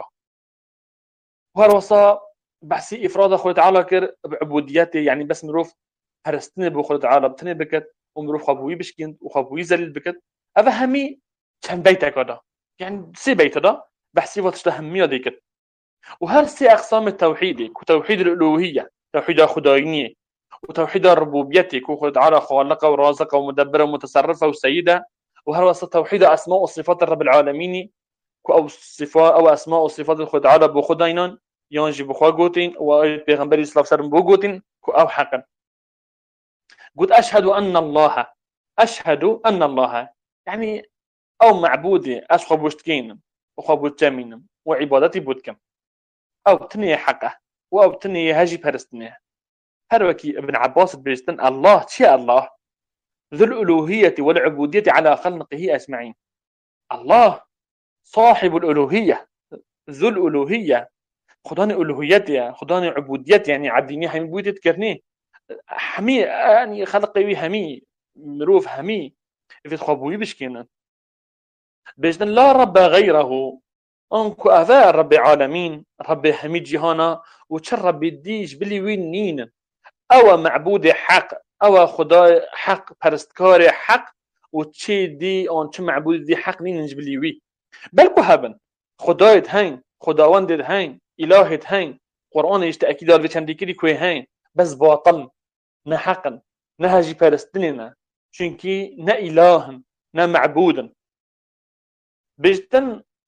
وهروصا بحثي إفراد أخوة تعالى كر بعبوديته يعني بس مروف هرستني بأخوة تعالى بتني بكت ومروف خبوي بشكين وخبوي زليل بكت هذا همي كان بيتك هذا يعني سي بيت هذا بحثي وتشتهميه ديكت وهرسي أقسام التوحيد كتوحيد الألوهية توحيد خداينية وتوحيد الربوبية كأخوة تعالى خالقة ورازقة ومدبرة ومتصرفة وسيدة وهروصا توحيد أسماء وصفات الرب العالمين أو صفات أو أسماء وصفات الخد تعالى بخداينان يانجي بخوا قوتين وبيغمبري صلى الله عليه وسلم بقوتين أو حقا قلت أشهد أن الله أشهد أن الله يعني أو معبودي أشخو بوشتكين وخو بوشتامين وعبادتي بوتكم أو تنية حقه أو تنية هاجي بارستنيه هروكي ابن عباس بيستن الله شاء الله ذو الألوهية والعبودية على خلقه أجمعين الله صاحب الألوهية ذو الألوهية خداني ألوهيتي خداني عبوديتي يعني عديني همي بويتي تكرني همي يعني خلقي همي مروف همي في تخبوي بشكينا بجدن لا رب غيره انكو أذا رب العالمين رب همي جهانا وشر رب الديج بلي وين نين أو معبود حق أو خدا حق پرستكار حق وشي دي أن شو معبود دي حق نين نجبلي وي بلكو هبن خدايت هين خداوندت هين إلهت هين قرآن يشتأكيد دار بيشندي كدي كوي هين بس باطل نا حقا نا هاجي پرستننا چونكي نا إلهن نا معبودن بجتن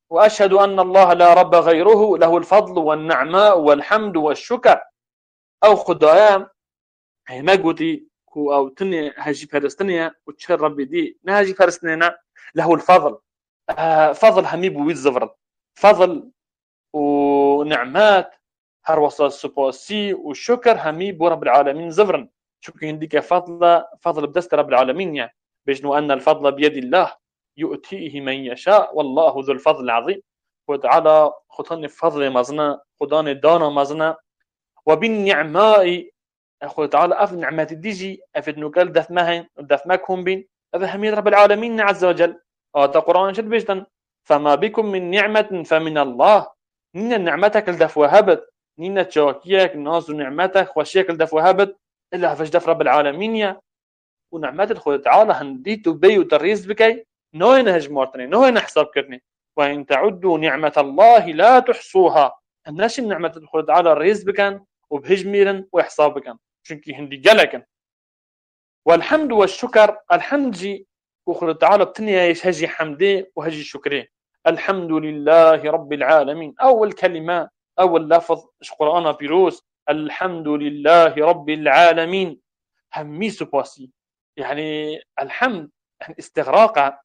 وأشهد أن الله لا رب غيره له الفضل والنعماء والحمد والشكر. أو خدايا هي ما قوتي كو أو تني هاجي فارستنيا وتشهر ربي دي نهاجي فارستنينا له الفضل. آه فضل هميب ويزفرد فضل ونعمات هر وصل سبوسي والشكر هميب رب العالمين زفرن. شكر عندك فضل فضل بدست رب العالمين يعني بجنو أن الفضل بيد الله يؤتيه من يشاء والله ذو الفضل العظيم. وتعالى خطاني فضل مزنا خداني دانا مزنا وبالنعماء أخو تعالى أف نعمات ديجي أفد نقال دث ماهن دث ماكهم بين هذا حميد رب العالمين عز وجل. هذا قرآن شد بيجتن فما بكم من نعمة فمن الله. نين نعمتك الدف وهبت نين تشاكيك ناز نعمتك وشيك الدف وهبت إلا فش دف رب العالمين يا ونعمات الخو تعالى هنديت بي وتريز بكي نوين هجمورتني نوين حساب كرني وإن تعدوا نعمة الله لا تحصوها. الناس النعمة الخو تعالى ريز بكن وبهجميرن وحساب بكن شنكي هندي جلكن. والحمد والشكر الحمد جي وخو تعالى بتنيا يش هجي حمدي وهجي شكري. الحمد لله رب العالمين أول كلمة أول لفظ قرآن بيروس الحمد لله رب العالمين همي سباسي يعني الحمد استغراق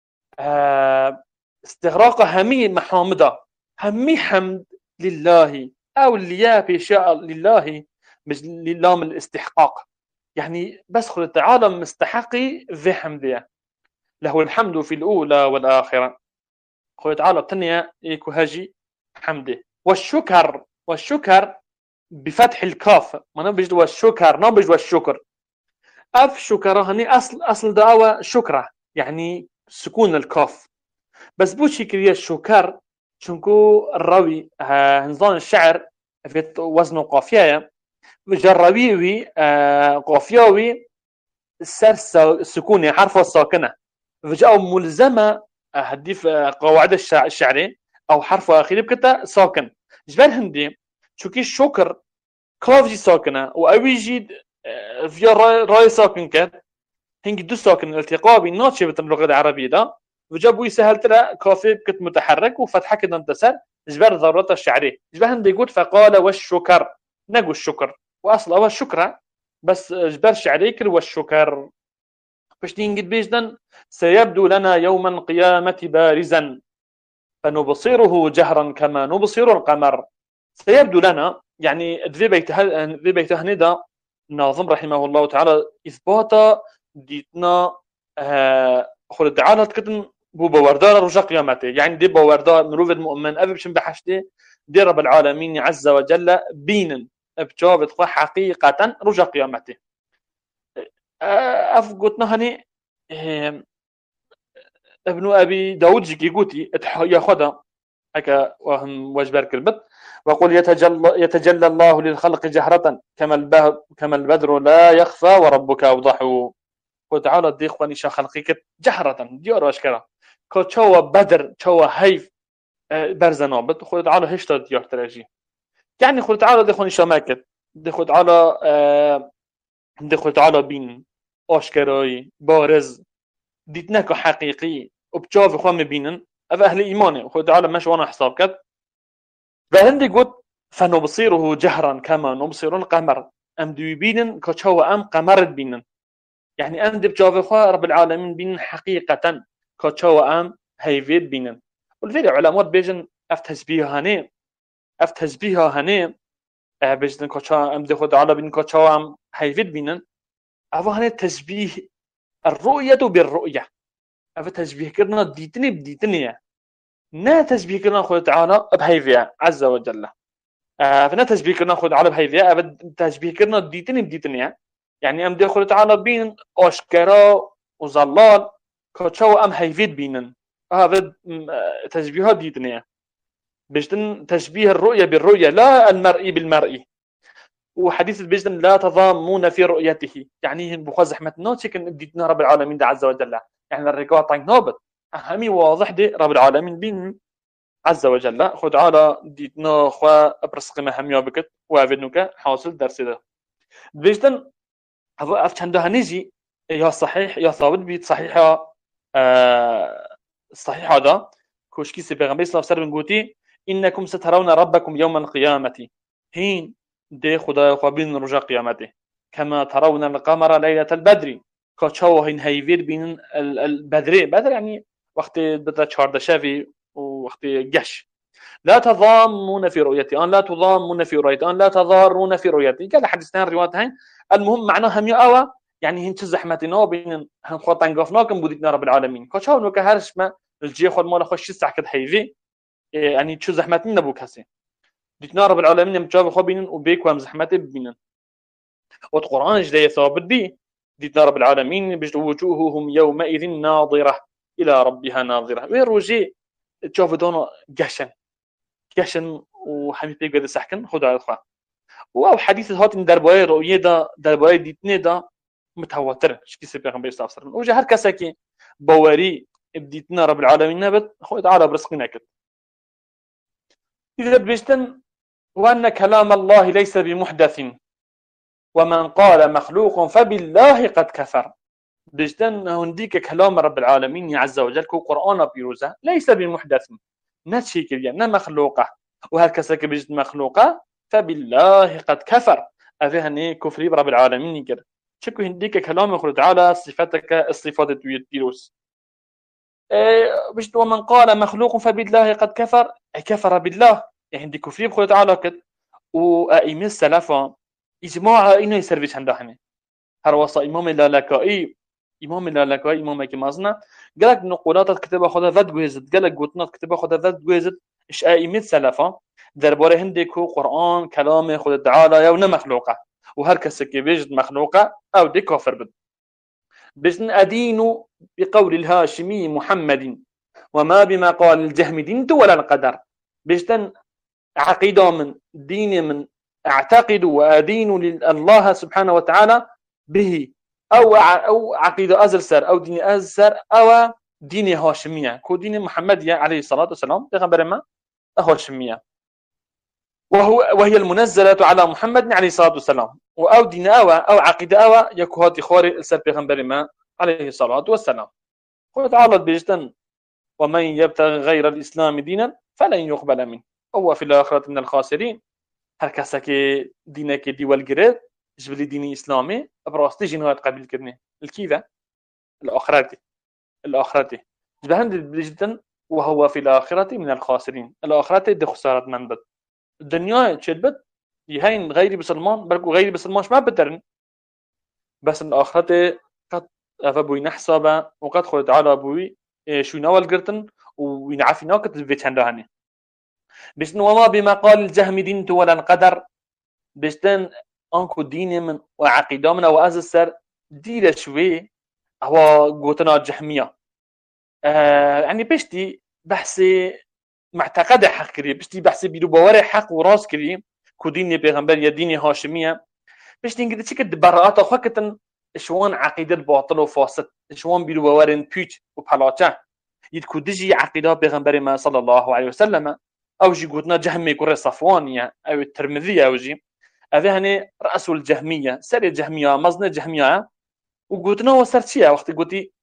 استغراق همي محامدة همي حمد لله أو اللي في شاء لله مش لله من الاستحقاق يعني بس خل تعالى مستحقي في حمدية له الحمد في الأولى والآخرة. خل تعالى الثانية يكو هاجي حمده. والشكر والشكر بفتح الكاف ما نبجد والشكر نبجد والشكر أف شكرة هني أصل أصل دعوة شكرة يعني سكون الكاف بس بوشي كريه الشكر شنكو الراوي هنظام الشعر في وزن قافية جراويوي قافيوي سر السكون حرف الساكنة فجاء ملزمة هديف قواعد الشعري أو حرف أخير بكتا ساكن جبال هندي شوكي الشكر كافجي ساكنة وأويجي في راي, راي ساكن كات هنجي دو ساكن الالتقاء بالناتشة باللغة العربية ده وجابوا يسهل ترى كافي بكت متحرك وفتحة كده انتصر جبال ضرورة الشعرية جبال هندي يقول فقال والشكر نقول الشكر وأصلا هو الشكر بس جبال الشعرية كل والشكر باش نجد بيجدن سيبدو لنا يوم القيامة بارزا فنبصره جهرا كما نبصر القمر. سيبدو لنا يعني ذي بيت هندا ناظم رحمه الله تعالى إثباتا ديتنا آه خلد تعالى تكتن بو بوردار رجا قيامته يعني دي بوردار مروف المؤمن أبي بشن بحشته دي رب العالمين عز وجل بينا بجواب حقيقة رجا قيامته. أفقتنا هني ابن أبي داود جيكي قوتي ياخدها هكا وهم وجبار كلبت وقل يتجلى, يتجلى الله للخلق جهرة كما البدر, كما البدر لا يخفى وربك أوضح. وتعالى الديخ ونشا خلقك جهرة ديار أشكرا كتشوى بدر تشوى هيف برزنابت خود تعالى هشتا ديار تراجي يعني خود تعالى ديخ ونشا ماكت ديخ تعالى ديخ تعالى بين أشكراي بارز ديتناك حقيقي وبتشوف خوام بينن أف أهل إيمانه خود تعالى مش وانا حساب كت فهندي قلت فنبصيره جهرا كما نبصر القمر أم دي بينن كتشوى أم قمرت بينن يعني أم دي بتشوف خواه رب العالمين بينن حقيقة كتشوى أم هيفيد بينن والفيدي علامات بيجن أف تسبيها هني أف تسبيها هني بيجن كتشوى أم دي خود تعالى بينن كتشوى أم هيفيد بينن أفا هني تسبيه الرؤية بالرؤية أفا تسبيه كرنا ديتني بديتني نا تسبيه كرنا خود تعالى بهيفيا عز وجل فنا تسبيه كرنا خود تعالى بهيفيا أفا تسبيه كرنا ديتني بديتني يعني أم دي خود تعالى بين أشكرا وظلال كتشو أم هيفيد بينن أفا تسبيهات ديتني بجدن تشبيه الرؤية بالرؤية لا المرئي بالمرئي. وحديث بيجدن لا تضامون في رؤيته يعني بخوز احمد نوتي كان ديتنا رب العالمين ده عز وجل يعني الرقاء طاق نوبت اهمي واضح دي رب العالمين بين عز وجل خد على ديتنا خوا ابرسق ما هميا بكت وابنك حاصل درس ده بيجدن اف عنده نيجي يا صحيح يا ثابت بيت صحيحه آه صحيح هذا كوشكي سي بيغمبر صلى الله عليه وسلم قوتي إنكم سترون ربكم يوم القيامة هين دي خدا خوابين رجا قيامته كما ترون القمر ليلة البدر كاتشاو هين هيفير بين البدر بدر يعني وقت بدا شاردشافي ووقت قش لا تضامون في رؤيتي أن لا تضامون في رؤيتي أن لا تضارون في رؤيتي قال حديثان روايات هين المهم معناها هم يأوا يعني هن زحمتنا بين هن خطان قفناكم بوديتنا رب العالمين كاتشاو نو كهرش ما الجي خد مال خوش ساعه كد هيفي يعني تشو زحمتنا بو كاسي ديتنا رب العالمين مجاب خو بينن وبيك وام زحمته بينن والقران جدي ثابت بي ديتنا رب العالمين بجد وجوههم يومئذ ناظره الى ربها ناظره ويروجي تشوف دون قشن قشن وحمي بيك قد سحكن خدها اخوا واو حديث هات درباي رؤيه دا درباي ديتني دا متواتر شكي سي بيغمبر صلى الله عليه وسلم وجه هر كسكي بواري بديتنا رب العالمين نبت خويا تعالى برزقنا كت إذا بجتن وأن كلام الله ليس بمحدث ومن قال مخلوق فبالله قد كفر بجتن هنديك كلام رب العالمين عز وجل كو قرآن بيروزة ليس بمحدث نتشي كريا مخلوقة وهكذا بجت مخلوقة فبالله قد كفر أذهني كفري برب العالمين كده شكو هنديك كلام يقول تعالى صفتك الصفات بيروز بجد ومن قال مخلوق فبالله قد كفر أي كفر بالله يعني دي كفري بخوة تعالى كد وأئمة السلفة إجماع إنه يسرفيش عندهم هروصا إمام اللالكائي إمام اللالكائي إمام كمازنا قالك نقولات كتابة خدا ذات جوزت قالك قوتنات كتابة خدا ذات جوزت إيش أئمة السلفة درباره هنديكو قرآن كلام خدا تعالى يونا مخلوقة وهركس كي بيجد مخلوقة أو دي كفر بد بجن أدين بقول الهاشمي محمد وما بما قال الجهم دينت ولا القدر بجن عقيدة من دين من اعتقد وأدين لله سبحانه وتعالى به أو أو عقيدة أزل سر أو دين أزل سر أو دين هاشمية كو دين محمد عليه الصلاة والسلام بغبر ما هاشمية وهو وهي المنزلة على محمد عليه الصلاة والسلام أو دين أو أو عقيدة أو يكو هاتي خوري السر بغبر ما عليه الصلاة والسلام قل تعالى بجتن ومن يبتغي غير الإسلام دينا فلن يقبل منه هو في الآخرة من الخاسرين هركسا كي دينك دي والجرد جبلي ديني إسلامي براستي جنوات قبل كرني الكيفة الآخرة الآخرة جبهن بجتن وهو في الآخرة من الخاسرين الآخرة دي خسارة من بد الدنيا تشدبت يهين غيري بسلمان بلكو غيري بسلمانش ما بترن بس الآخرة قد أفبوي نحسابا وقد خلت على أبوي شو نوال قرتن وينعفينا كتب بيت هندهاني بشتن وما بما قال الجهم دينت ولا القدر بشتن أنكو ديني من وعقيدة من وأز السر ديرة شوي هو قوتنا الجهمية آه يعني بشتي بحثي معتقد حق كري بشتي بحثي بيدو بواري حق وراس كري كو ديني بيغمبر يا ديني هاشمية بشتي نقدر تشكل دبرات أخوكتن شوان عقيدة باطل وفاسد شوان بيدو بوارين بيوت وبحلاتا يدكو دجي عقيدة بيغمبر ما صلى الله عليه وسلم أو جي قلنا جهمي كوري صفوانية أو الترمذية أو جي هذا هني رأس الجهمية سر الجهمية مزن الجهمية وقلنا هو سرتشيا وقت قلتي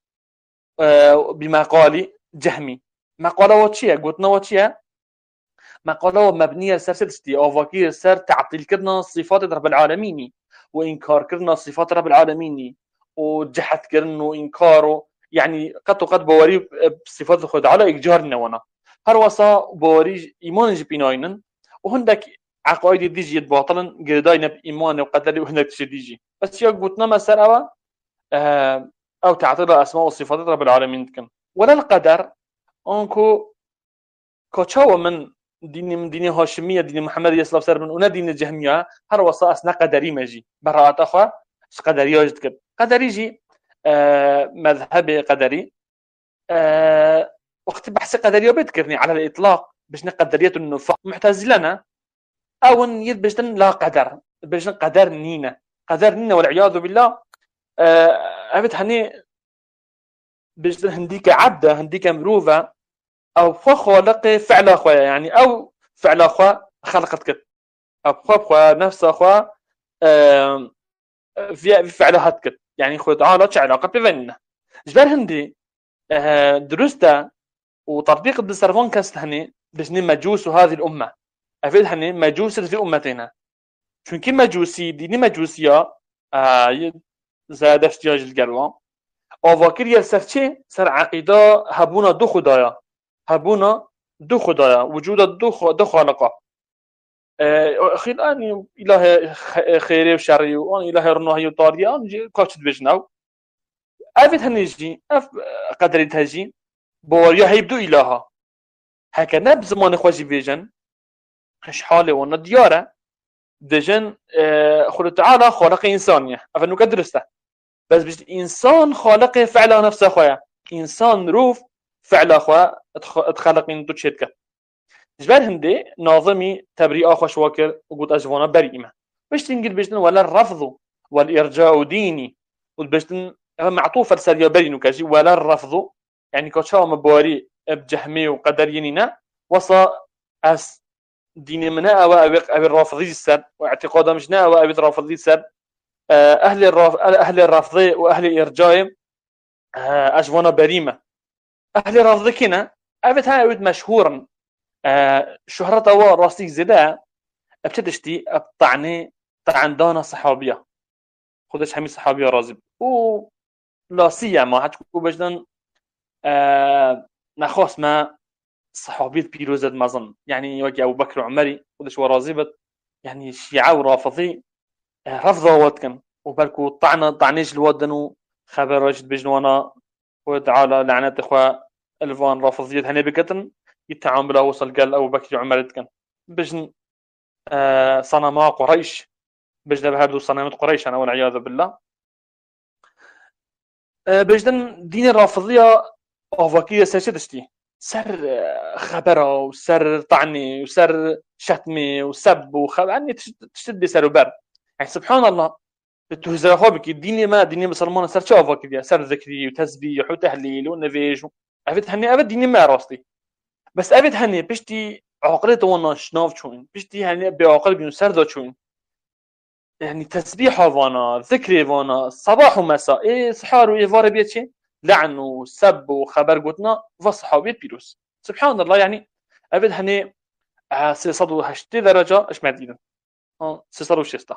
آه بما قالي جهمي ما قاله وتشيا قلنا وتشيا ما قاله مبنية سرستي أو فكير سر تعطيل كرنا صفات رب العالمين وإنكار كرنا صفات رب العالمين وجحت كرنا وإنكاره يعني قد وقد بوري بصفات خد على إجارنا ونا هروسا بوري إيمان جبيناينن وهندك عقائد ديجي باطلا قرداين بإيمان وقدر وهندك تشديجي بس يا قلتنا ما سر أو أو تعطيل أسماء وصفات رب العالمين كن ولا القدر أنكو كتشاو من دين من دين هاشمية دين محمد يسلم سر من ونا دين الجهمية هروسا أسنا قدري ماجي براءة أخوة قدري يجد كد قدري جي آه مذهب قدري آه وقت بحث قدريه بذكرني على الإطلاق باش نقدرية النفاق معتزلنا أو نيد باش لا قدر باش قدر نينا قدر نينا والعياذ بالله أبد آه هني باش هنديك عبدة هنديك مروفة أو خالق فعل أخويا يعني أو فعل أخويا خلقت كده أو أخويا نفس أخويا آه في فعل هات كده يعني خد علاقة علاقة بيننا جبر هندي آه درسته وتطبيق الدسرفون كاست هني بجني مجوس هذه الأمة أفيد هني مجوس في أمتنا شون كي مجوسي ديني مجوسيا آه زاد افتياج الجلوان أفكر يلسفتشي سر عقيدة هبونا دو خدايا هبونا دو خدايا وجود دو دو خالقة أخير أني إله خيري وشري وأن إله رنوهي وطاري أن كاشت بجناو أفيد هنيجي أف قدري تهجي بوريا هيبدو إلها هكا نب زمان خوشي بيجن هش حالي وانا ديارة دجن خلو تعالى خالق إنسانية أفنو كدرسته بس بيش إنسان خالق فعلا نفسه خويا إنسان روف فعلا خويا اتخلق من دو تشيتك جبال هندي ناظمي تبريئة خوش واكر وقود أجوانا بريئمة بيش تنقل بيشتن ولا الرفض والإرجاء ديني والبيشتن معطوفة لساليا برينو كاجي ولا الرفض يعني كوتشاو مباري بجهمي وقدرينينا وصا أس دين منا أو أبي الرافضي السر واعتقاد مشنا أو أبي الرافضي السر أهل الرافض أهل الرافضي وأهل الإرجاء أجوانا بريمة أهل الرافضي كنا أبيت هاي أبيت مشهورا شهرة أو راسي زدا أبتدشتي أبطعني طعن دانا صحابية خدش حمي صحابية رازب و لا سيما هتكون بجدن آه نخاص ما صحابية بيروزة مظن يعني وجه أبو بكر وعمري ودش ورازبت يعني شيعة ورافضي آه رفضوا واتكن وبالكو طعنا طعنيش الودنو خبر راشد بجنوانا وتعالى لعنة إخوة الفان رافضية هني بكتن يتعامل وصل قال أبو بكر وعمري تكن بجن آه صنما قريش بجن بهردو صنامات قريش أنا والعياذ بالله آه بجن دين الرافضية أوفاكية ساشدشتي سر خبره وسر طعني وسر شتمي وسب وخب عني تشتد سر وبر يعني سبحان الله تهزر خوبك الدنيا ما الدنيا مسلمانة سر شوفها كذا سر ذكري وتسبيح وتهليل ونفيج أبد هني أبد الدنيا ما راستي بس أبد هني بشتي عقلته وانا شناف شوين بشتي هني بعقل بينو سر ذا شوين يعني تسبيح وانا ذكري وانا صباح ومساء إيه سحار وإيه فار بيتشي لعن وسب وخبر قلتنا وصحابي بيروس سبحان الله يعني أبد هني سيصدوا هشتي درجة إيش معدينا اه سيصدوا شيستا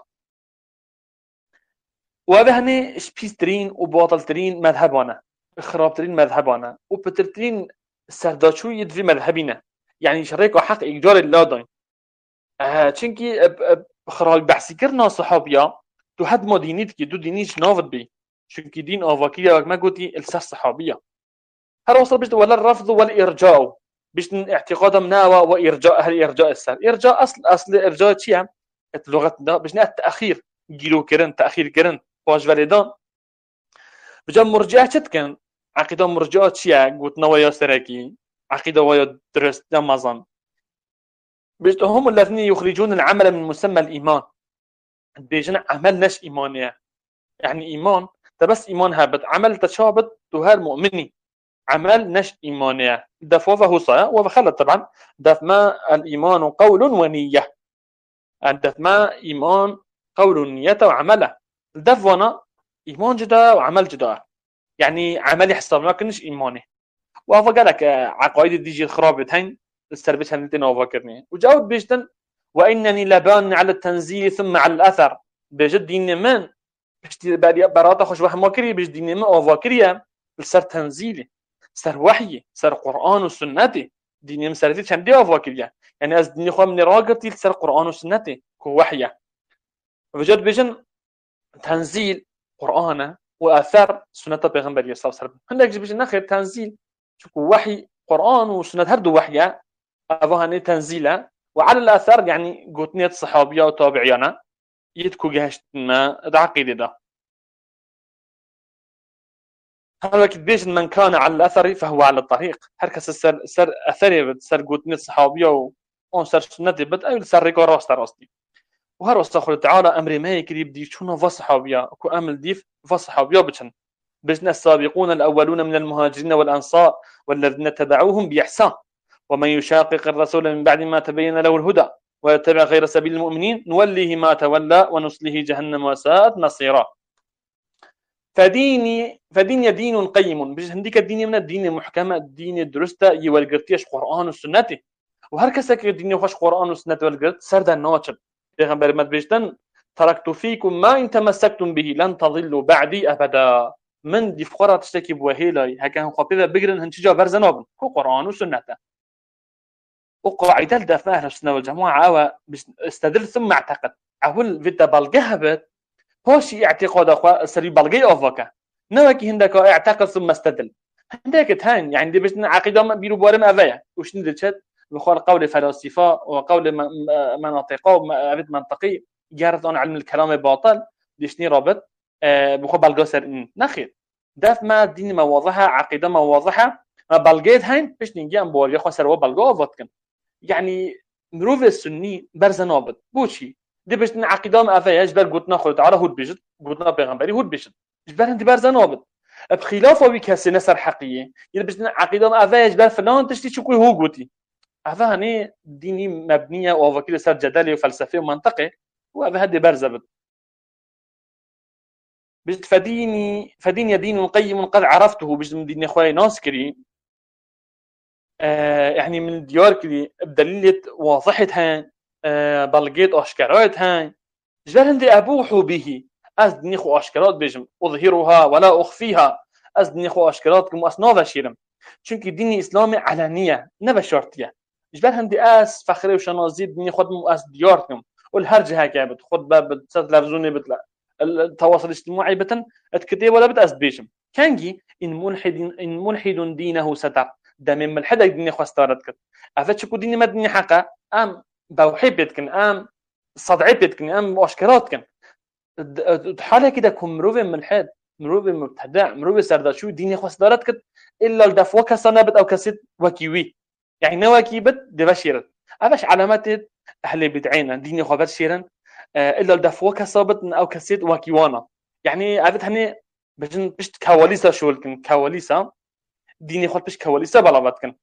وأبد هني شبيسترين وباطلترين مذهبنا خرابترين مذهبنا وبترترين سرداشو يدفي مذهبنا يعني شريك وحق إيجار اللادين آه تشنكي خرال بحثي كرنا صحابيا تو حد ما دينيتك دو دينيش نافد بي شنكي دين أوفاكية ما قلتي الساس صحابية هل وصل بيشت ولا الرفض والإرجاء بيشت اعتقاد مناوى وإرجاء أهل إرجاء السر إرجاء أصل أصل إرجاء شيء اللغة ده بيشنا التأخير جيلو كرن تأخير كرن واش فاليدان بجا مرجع تكن عقيدة مرجعة شيء قلت نوايا سراكي عقيدة ويا درس دمازن بيشت هم الذين يخرجون العمل من مسمى الإيمان بيجنا عمل نش إيمانية يعني إيمان بس إيمان هابت عمل تشابت تهار مؤمني عمل نش إيمانية دفوا فهو صحيح وفخلت طبعا دف ما الإيمان قول ونية دف ما إيمان قول ونية وعمله دفونا إيمان جدا وعمل جدا يعني عملي حساب ما كنش إيماني وافقالك عقائد ديجي الخرابت هين السربتها نتنا وفكرني وجاوب بيجدن وإنني لبان على التنزيل ثم على الأثر بجد دين من بشتي برات خوش واحد ما كري بجد دين من وفكريه السر تنزيلي سر وحي سر قرآن وسنة ديني مسرتي كان دي وفكريه يعني از ديني خو من راقتي سر قرآن وسنة كو وحيه بجد بيجن تنزيل قرآن وأثر سنة پیغمبر صلى الله عليه وسلم هندك بيجن نخير تنزيل شكو وحي قرآن وسنة هردو وحيه أبوهاني تنزيله وعلى الأثر يعني قوتنية صحابية وتابعيانا يدكو جهشت ما العقيدة ده هذا كدبيش من كان على الأثر فهو على الطريق هركس سر سر أثري سر قوتنية صحابية وأن سر سنة بد أي سر ريكو راست راستي وهر استغفر تعالى أمر ما يكري بدي شنو فصحابية كو أمل ديف فصحابية بتشن بجنا السابقون الأولون من المهاجرين والأنصار والذين تبعوهم بإحسان ومن يشاقق الرسول من بعد ما تبين له الهدى ويتبع غير سبيل المؤمنين نوليه ما تولى ونصله جهنم وساءت مصيرا فديني فديني دين قيم بيش هنديك الدين من الدين محكمة الدين الدرسته يولقرتيش قرآن والسنة وهر كسك الدين وخش قرآن والسنة والقرت سرد النواتر بيغمبر مد بيشتن تركت فيكم ما إن تمسكتم به لن تضلوا بعدي أبدا من دي فقرة تشتكي بوهيلي هكا هم خطيبة بقرن هنشجا برزنوبن هو قرآن والسنة وقاعدة الدفاع أهل السنة والجماعة أو استدل ثم اعتقد أقول فيتا بلقهبت هوشي اعتقاد أخوة سري بلقي أوفاكا نوكي هندك اعتقد ثم استدل هندك تهان يعني دي بس عقيدة ما بيرو بوارم أفايا وش ندرشت بخور قول فلاسفة وقول مناطقة ومعرفة منطقي جارت عن علم الكلام باطل ديشني رابط بخور بلقى سر نخير داف ما دين ما واضحة عقيدة ما واضحة ما بلقيت هين بيش نيجي أم بواري أخوة سر وبلقى أوفاكن يعني مروف السني برز نابط بوشي دي باش عقيدة ما أفايا جبال قلت ناخذ تعالى هود بيجت قلت نا بيغمبري هود بيجت جبال انت برز نابط بخلاف ويكاسي نسر حقيقي يعني باش عقيدة ما أفايا جبال فلان تشتي شكوي هو قوتي هذا هني ديني مبنية وفكير سر جدلي وفلسفي ومنطقي وهذا هدي برزبت بجد فديني فديني دين قيم قد عرفته بجد دين اخوي ناسكري آه يعني من ديار كذي بدليل واضحتها آه بلقيت اشكراتها جبال هندي ابوحوا به از نيخو اشكرات بيجم اظهرها ولا اخفيها از نيخو اشكراتكم اسناف شيرم چونكي ديني اسلامي علانيه نبا شرطيه جبال هندي اس فخري وشنازي ديني خدم اس دياركم والهرج هكا بتخد باب تلفزيوني بتلا التواصل الاجتماعي بتن اتكتب ولا بتأس بيجم كانجي ان ملحد ان ملحد دينه ستر ده من ملحد ديني خواستارتك افتشكو ديني ما ديني حقا ام بوحبتكن ام صدعتكن ام اشكراتكن حاله كده كم مروفي ملحد مروفي مبتدع مروفي سرداشو ديني خواستارتك الا الدفوه كسنبت او كسيت وكيوي يعني نواكيبت دي بشيرت افش علامات اهل بدعين ديني خو بشيرن الا الدفوه كسابت او كسيت وكيوانا يعني عرفت هني بجن بشت كواليسا شولكن كواليسا ديني خو بش كواليسا بلابتكن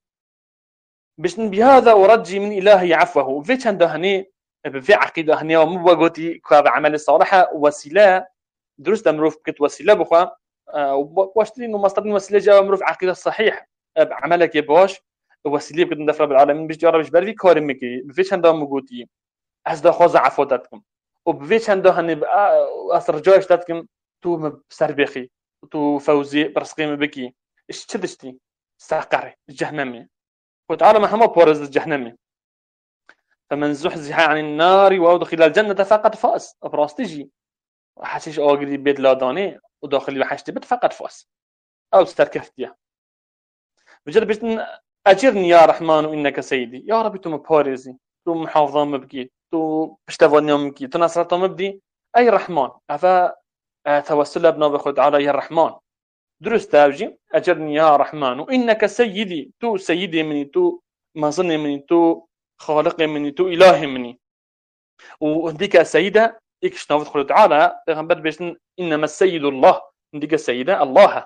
بشن بهذا ورجي من الهي عفوه فيش عنده هني في عقيده هني ومبغوتي كاب عمل الصالحه وسيله درست مروف كت وسيله بخوا واشتري ومصدر وسيله جا مروف عقيده صحيح عملك يباش وسيله كنت ندفر بالعالمين بيش جرب ايش بري كارمكي فيش عنده مبغوتي از ده خوز عفوتاتكم وبفيش عنده هني اثر جايش تاتكم تو بسربخي تو فوزي برسقيم بكي ايش تدشتي ساقري جهنمي وتعالى محمد بورز الجهنمي فمن زحزح عن النار وادخل الجنة فقد فاز براستيجي حشيش اوغري بيت لاداني وداخلي وحشتي بيت فقد فاز او استركفتيا بجد بيتن اجرني يا رحمن انك سيدي يا رب تو مبارزي تو محافظه مبكي تو بشتفوني مبكي تو نصرته مبدي اي رحمن افا توسل ابنا بخد على يا الرحمن درست تاوجي اجرني يا رحمن انك سيدي تو سيدي مني تو مظني مني تو خالقي مني تو الهي مني وهديك السيده ايش نوفت خلو تعالى پیغمبر بيشن انما السيد الله هديك السيده الله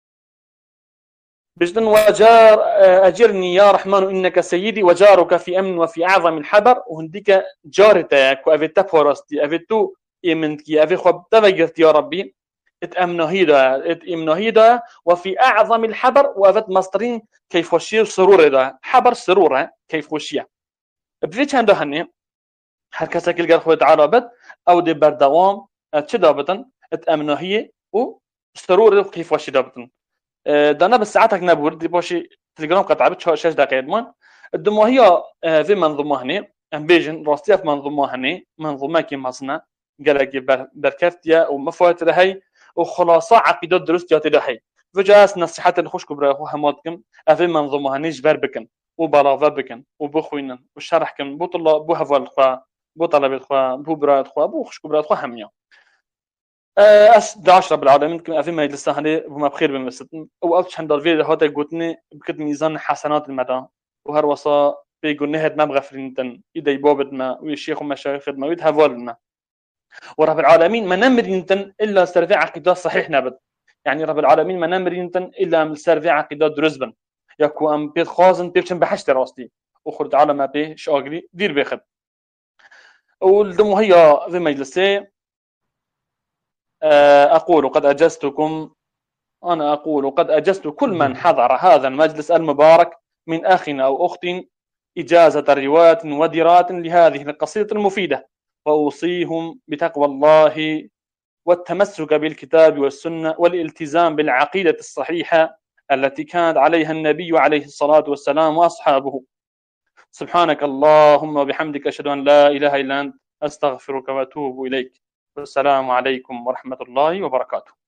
بجدن وجار أجرني يا رحمن إنك سيدي وجارك في أمن وفي أعظم الحبر وهنديك جارتك وأفيتا فورستي أفيتو إيمنتكي أفي خب تفجرت يا ربي اتأمنه هيدا اتأمنه هيدا وفي أعظم الحبر وأفت مصدرين كيف وشير سرور دا حبر سرور كيف وشيا بفيتش عنده هني هركسك الجر خوي تعربت أو دي بردوام تشدابتن اتأمنه هي وسرور كيف وشي دابتن دانا بالساعات هكنا بورد باشي تليجرام قطعة بتشاش دقيقة من الدمو هي في منظومة هني ام بيجن راستيا في منظومة هني منظومة كي مصنع قالك بركفتيا ومفوات لهي وخلاصة عقيدة دروس جاتي لهي فجاس نصيحة الخوش كبرى اخو هماتكم في منظومة هني جبر بكن وبلاغة بكن وبخوينن وشرحكم بو طلاب بو هفال خوا بو طلبة خوا بو براد خوا بو خوش كبرى خوا هميا أس داعش رب العالمين كم أفهم مجلس هني وما بخير بمستن وقفتش عند الفيديو هذا قلتني بكت ميزان حسنات المدى وهر وصا بيقول نهد ما بغفرين تن إذا يبابد ما ويشيخ ومشايخ ما ويدها فالنا ورب العالمين ما نمرين تن إلا سرفع عقيدة صحيح نبت يعني رب العالمين ما نمرين تن إلا من سرفع عقيدة درزبن يكو أم بيت خازن بيتشن بحشت راستي وخرج على ما بيه شاقري دير بيخد والدمو هي في مجلسي أقول قد أجزتكم أنا أقول قد أجزت كل من حضر هذا المجلس المبارك من أخ أو أخت إجازة رواية ودراية لهذه القصيدة المفيدة، وأوصيهم بتقوى الله والتمسك بالكتاب والسنة والالتزام بالعقيدة الصحيحة التي كانت عليها النبي عليه الصلاة والسلام وأصحابه. سبحانك اللهم وبحمدك أشهد أن لا إله إلا أنت أستغفرك وأتوب إليك. والسلام عليكم ورحمة الله وبركاته.